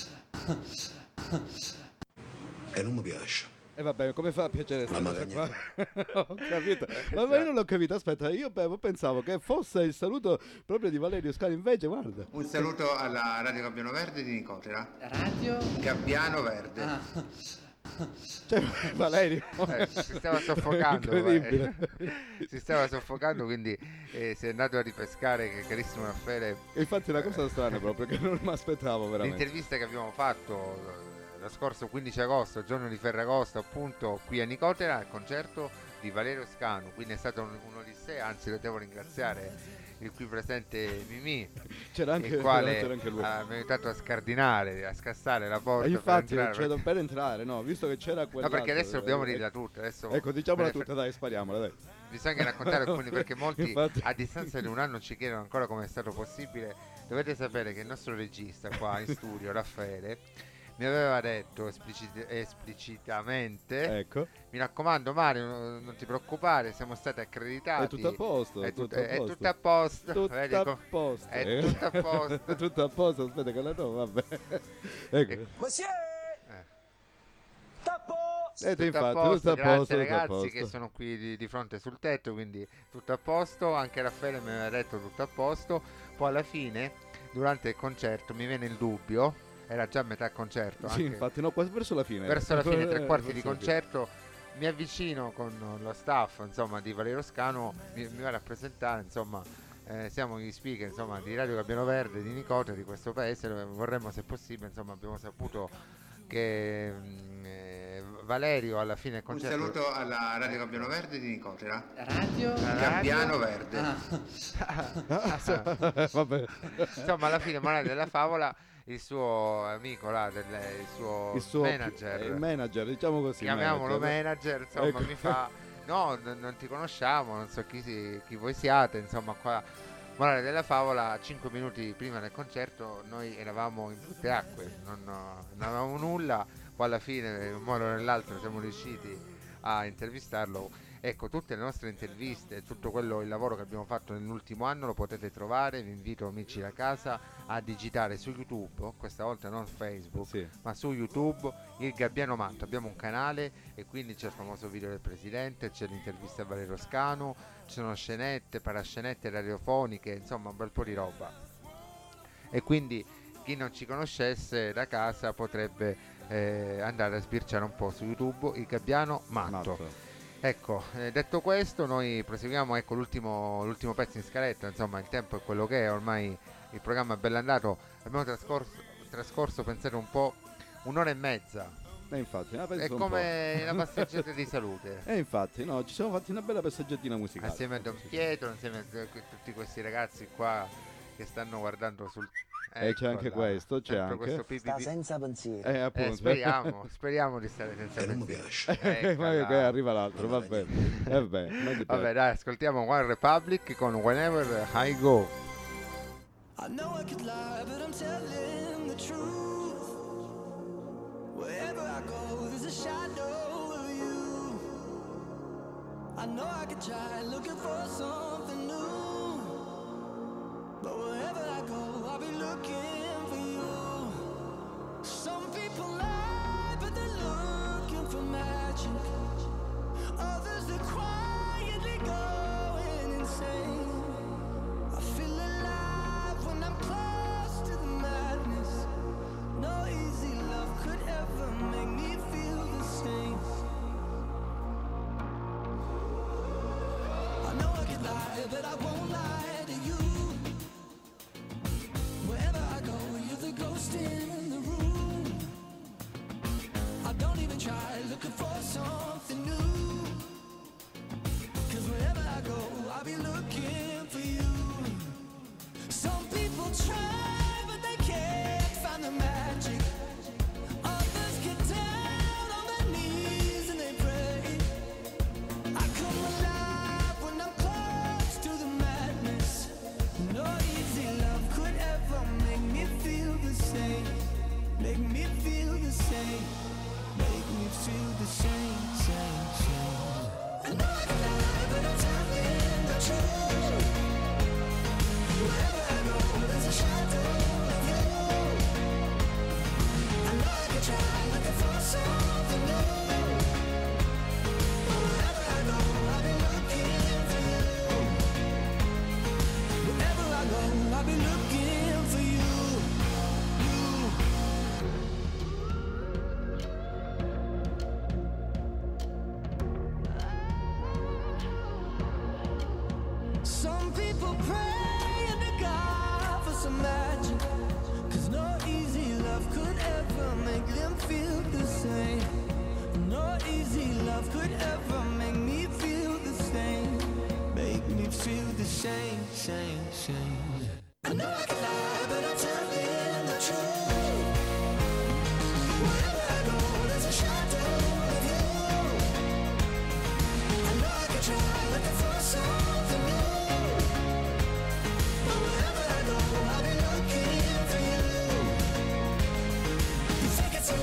E non mi piace. E vabbè, come fa a piacere sta Mamma cosa mia. qua? Ho capito. Ma ma io non l'ho capito, aspetta, io pe- pensavo che fosse il saluto proprio di Valerio Scali, invece guarda. Un saluto alla Radio Gabbiano Verde di Nicotera. Radio? Gabbiano Verde. Ah. Cioè, Valerio. Eh, si stava soffocando. Incredibile. eh. Si stava soffocando, quindi eh, si è andato a ripescare, che carissimo Raffaele. E infatti la cosa strana proprio che non mi aspettavo veramente. L'intervista che abbiamo fatto eh, lo scorso quindici agosto, giorno di Ferragosto, appunto qui a Nicotera, al concerto di Valerio Scanu. Quindi è stata un, un'odissea, anzi lo devo ringraziare il qui presente Mimì, C'era anche, il quale c'era anche lui. ha- mi ha aiutato a scardinare, a scassare la porta E infatti, per entrare. cioè, per entrare, no, visto che c'era quella. No, perché adesso dobbiamo dirla tutta. Adesso Ecco, diciamola me ne fre- tutta, dai, spariamola, dai. Bisogna raccontare alcuni, perché molti Infatti. a distanza di un anno ci chiedono ancora come è stato possibile. Dovete sapere che il nostro regista qua in studio, Raffaele, mi aveva detto esplicit- esplicitamente, ecco, mi raccomando Mario, non ti preoccupare, siamo stati accreditati, è tutto a posto, è, tutto tut- a è posto. tutto a posto, Tutto Vedi, a co- posto. è tutto a posto, È tutto a posto, aspetta che la do, vabbè. Ecco. Monsieur! Tappo! Eh, tutto infatti, a posto, tutto a grazie posto, tutto a ragazzi posto. che sono qui di, di fronte sul tetto, quindi tutto a posto, anche Raffaele mi aveva detto tutto a posto, poi alla fine, durante il concerto, mi viene il dubbio, era già a metà concerto, Sì, anche infatti, no, quasi verso la fine. verso la fine, tre quarti di Verso la fine. concerto, mi avvicino con lo staff, insomma, di Valerio Scano, mi, mi va a rappresentare, insomma, eh, siamo gli speaker, insomma, di Radio Gabbiano Verde, di Nicosia, di questo paese, vorremmo se possibile, insomma, abbiamo saputo che mh, eh, Valerio alla fine del Un concerto... saluto alla Radio Gabbiano Verde di Nicotera. Radio? Gabbiano Verde. Vabbè. Insomma, alla fine, morale della favola, il suo amico là, del, il suo, Il suo manager, il manager, diciamo così. chiamiamolo manager, insomma, Ecco. mi fa no, n- non ti conosciamo, non so chi, si- chi voi siate, insomma, qua morale della favola, cinque minuti prima del concerto noi eravamo in brutte acque, non, non avevamo nulla, poi alla fine in un modo o nell'altro siamo riusciti a intervistarlo. Ecco, tutte le nostre interviste, tutto quello, il lavoro che abbiamo fatto nell'ultimo anno lo potete trovare, vi invito amici da casa a digitare su YouTube, questa volta non Facebook, Sì. ma su YouTube, il Gabbiano Matto, abbiamo un canale e quindi c'è il famoso video del presidente, c'è l'intervista a Valerio Scano, ci sono scenette, parascenette radiofoniche, insomma un bel po' di roba. E quindi chi non ci conoscesse da casa potrebbe eh, andare a sbirciare un po' su YouTube il Gabbiano Matto. Matto. Ecco, eh, detto questo, noi proseguiamo, ecco l'ultimo, l'ultimo pezzo in scaletta, insomma il tempo è quello che è, ormai il programma è bello andato, abbiamo trascorso, trascorso pensate un po', un'ora e mezza, E infatti, la è penso un come po'. una passeggiata di salute, E infatti, no, ci siamo fatti una bella passeggiatina musicale. assieme a Don Pietro, insieme a t- tutti questi ragazzi qua che stanno guardando sul... E c'è anche là, questo, c'è sempre anche. questo pi- pi- Sta pi- senza pensiero. Eh, appunto. Eh, speriamo, speriamo di stare senza E non mi pensiero. piace. Ecco Ma che là. arriva l'altro, va bene. Eh beh, meglio Vabbè per- dai, ascoltiamo One Republic con Whenever I Go. I know I could lie, but I'm telling the truth. Wherever I go, there's a shadow of you. I know I could try looking for something new, but wherever I go, I'll be looking for you. Some people lie, but they're looking for magic. Others, they're quietly going insane. I feel alive when I'm close to the madness. No easy love could ever make me feel the same. I know I could lie, but I won't lie to you. Wherever I go, you're the ghost in the room. I don't even try looking for something new, 'cause wherever I go, I'll be looking for you. Some people try, but they can't find the magic. Others get down on their knees and they pray. I come alive when I'm close to the madness. No easy love could ever make me feel the same. Make me feel the same. Make me feel the same, same, same. I know I can lie, but I'm telling the truth. Wherever I go, there's a shadow of you. I know I can try looking for something new, but wherever I go, I'll be looking for you. Wherever I go, I'll be looking for you. Some people pray to God for some magic, 'cause no easy love could ever make them feel the same. No easy love could ever make me feel the same. Make me feel the same, same, same. I know I can lie, but I'm telling the truth. Wherever I go, there's a shadow of you. I know I can try looking for something new, but wherever I go, I'll be looking for you. You think it's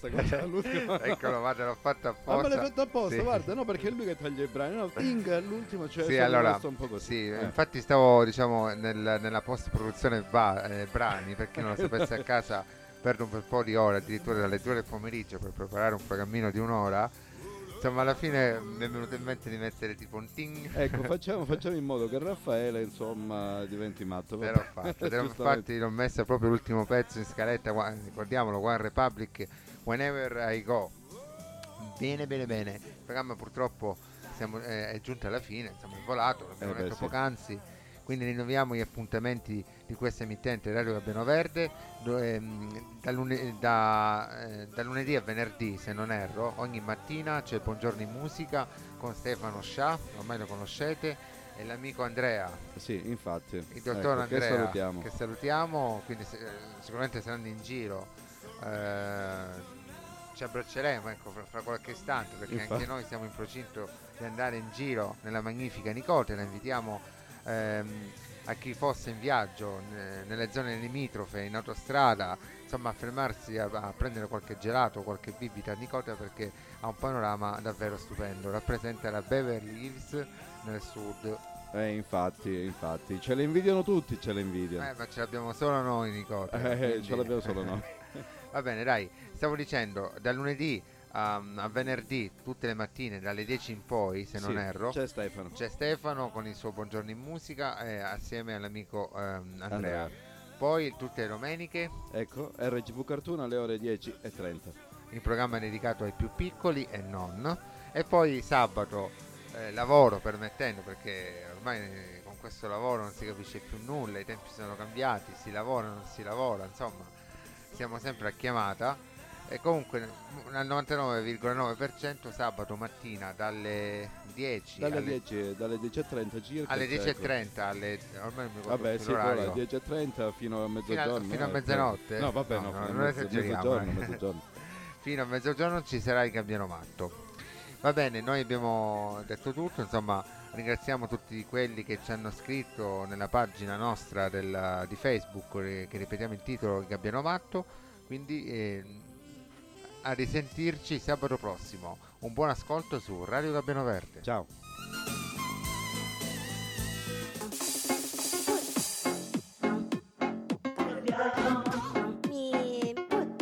questa cosa. L'ultimo, Eccolo, guarda, l'ho fatto Ah, me apposta. l'hai fatto apposta, Sì. guarda, no, perché è lui che taglia i brani. No, Ting all'ultimo, cioè Sì, sono allora, rimasto un po' così. sì, Eh. infatti stavo, diciamo, nel- nella post-produzione ba- eh, brani, per chi non lo sapesse a casa, perdo un bel po' di ore, addirittura dalle due del pomeriggio per preparare un programmino di un'ora. Insomma, alla fine mi è venuto in mente di mettere tipo un ting. Ecco, facciamo, facciamo in modo che Raffaele, insomma, diventi matto. Te l'ho fatto, te l'ho- Giustamente. infatti l'ho messo proprio l'ultimo pezzo in scaletta, gua- ricordiamolo, One Republic, Whenever I Go. Bene, bene, bene. Il programma purtroppo siamo, eh, è giunto alla fine, insomma è volato, l'abbiamo Eh beh, detto sì. poc'anzi, quindi rinnoviamo gli appuntamenti di questa emittente Radio Gabbiano Verde do- ehm, da, lune- da, eh, da lunedì a venerdì, se non erro, ogni mattina c'è Buongiorno in Musica con Stefano Scià, ormai lo conoscete, e l'amico Andrea. Sì, infatti. Il dottor Ecco, che Andrea, salutiamo. che salutiamo, quindi se- eh, sicuramente saranno in giro, eh, ci abbracceremo, ecco, fra, fra qualche istante, perché Infatti. anche noi siamo in procinto di andare in giro nella magnifica Nicotera. Invitiamo ehm, a chi fosse in viaggio ne- nelle zone limitrofe, in autostrada, insomma a fermarsi a, a prendere qualche gelato, qualche bibita a Nicotera, perché ha un panorama davvero stupendo, rappresenta la Beverly Hills nel sud. Eh, infatti, infatti. Ce le invidiano tutti, ce le invidiano. Eh, ma ce l'abbiamo solo noi, Nicotera. Eh, quindi- ce l'abbiamo solo noi. Va bene, dai, stavo dicendo, da lunedì a, a venerdì, tutte le mattine, dalle dieci in poi, se non Sì, erro, c'è Stefano. c'è Stefano con il suo Buongiorno in Musica, eh, assieme all'amico ehm, Andrea. Andrea. Poi tutte le domeniche, Ecco, R G V Cartoon alle ore dieci e trenta. il programma dedicato ai più piccoli e non. E poi sabato, eh, lavoro permettendo, perché ormai eh, con questo lavoro non si capisce più nulla, i tempi sono cambiati, si lavora, non si lavora, insomma siamo sempre a chiamata. E comunque m- al novantanove virgola nove per cento sabato mattina dalle dieci Dalle alle, dieci, dalle dieci e trenta circa. alle dieci e ecco. trenta, alle, ormai non mi ricordo Vabbè, più sì, poi l'orario. alle dieci e trenta fino a Fino a- mezzogiorno. fino a eh, mezzanotte? No, vabbè, No, no, no, fino a non mezzo- esageriamo, mezzogiorno, eh. mezzogiorno. Fino a mezzogiorno ci sarà il Gabbiano Matto. Va bene, noi abbiamo detto tutto, insomma ringraziamo tutti quelli che ci hanno scritto nella pagina nostra del- di Facebook, eh, che ripetiamo il titolo, il Gabbiano Matto, quindi eh, a risentirci sabato prossimo. Un buon ascolto su Radio Gabbiano Verde. Ciao. Gabbiano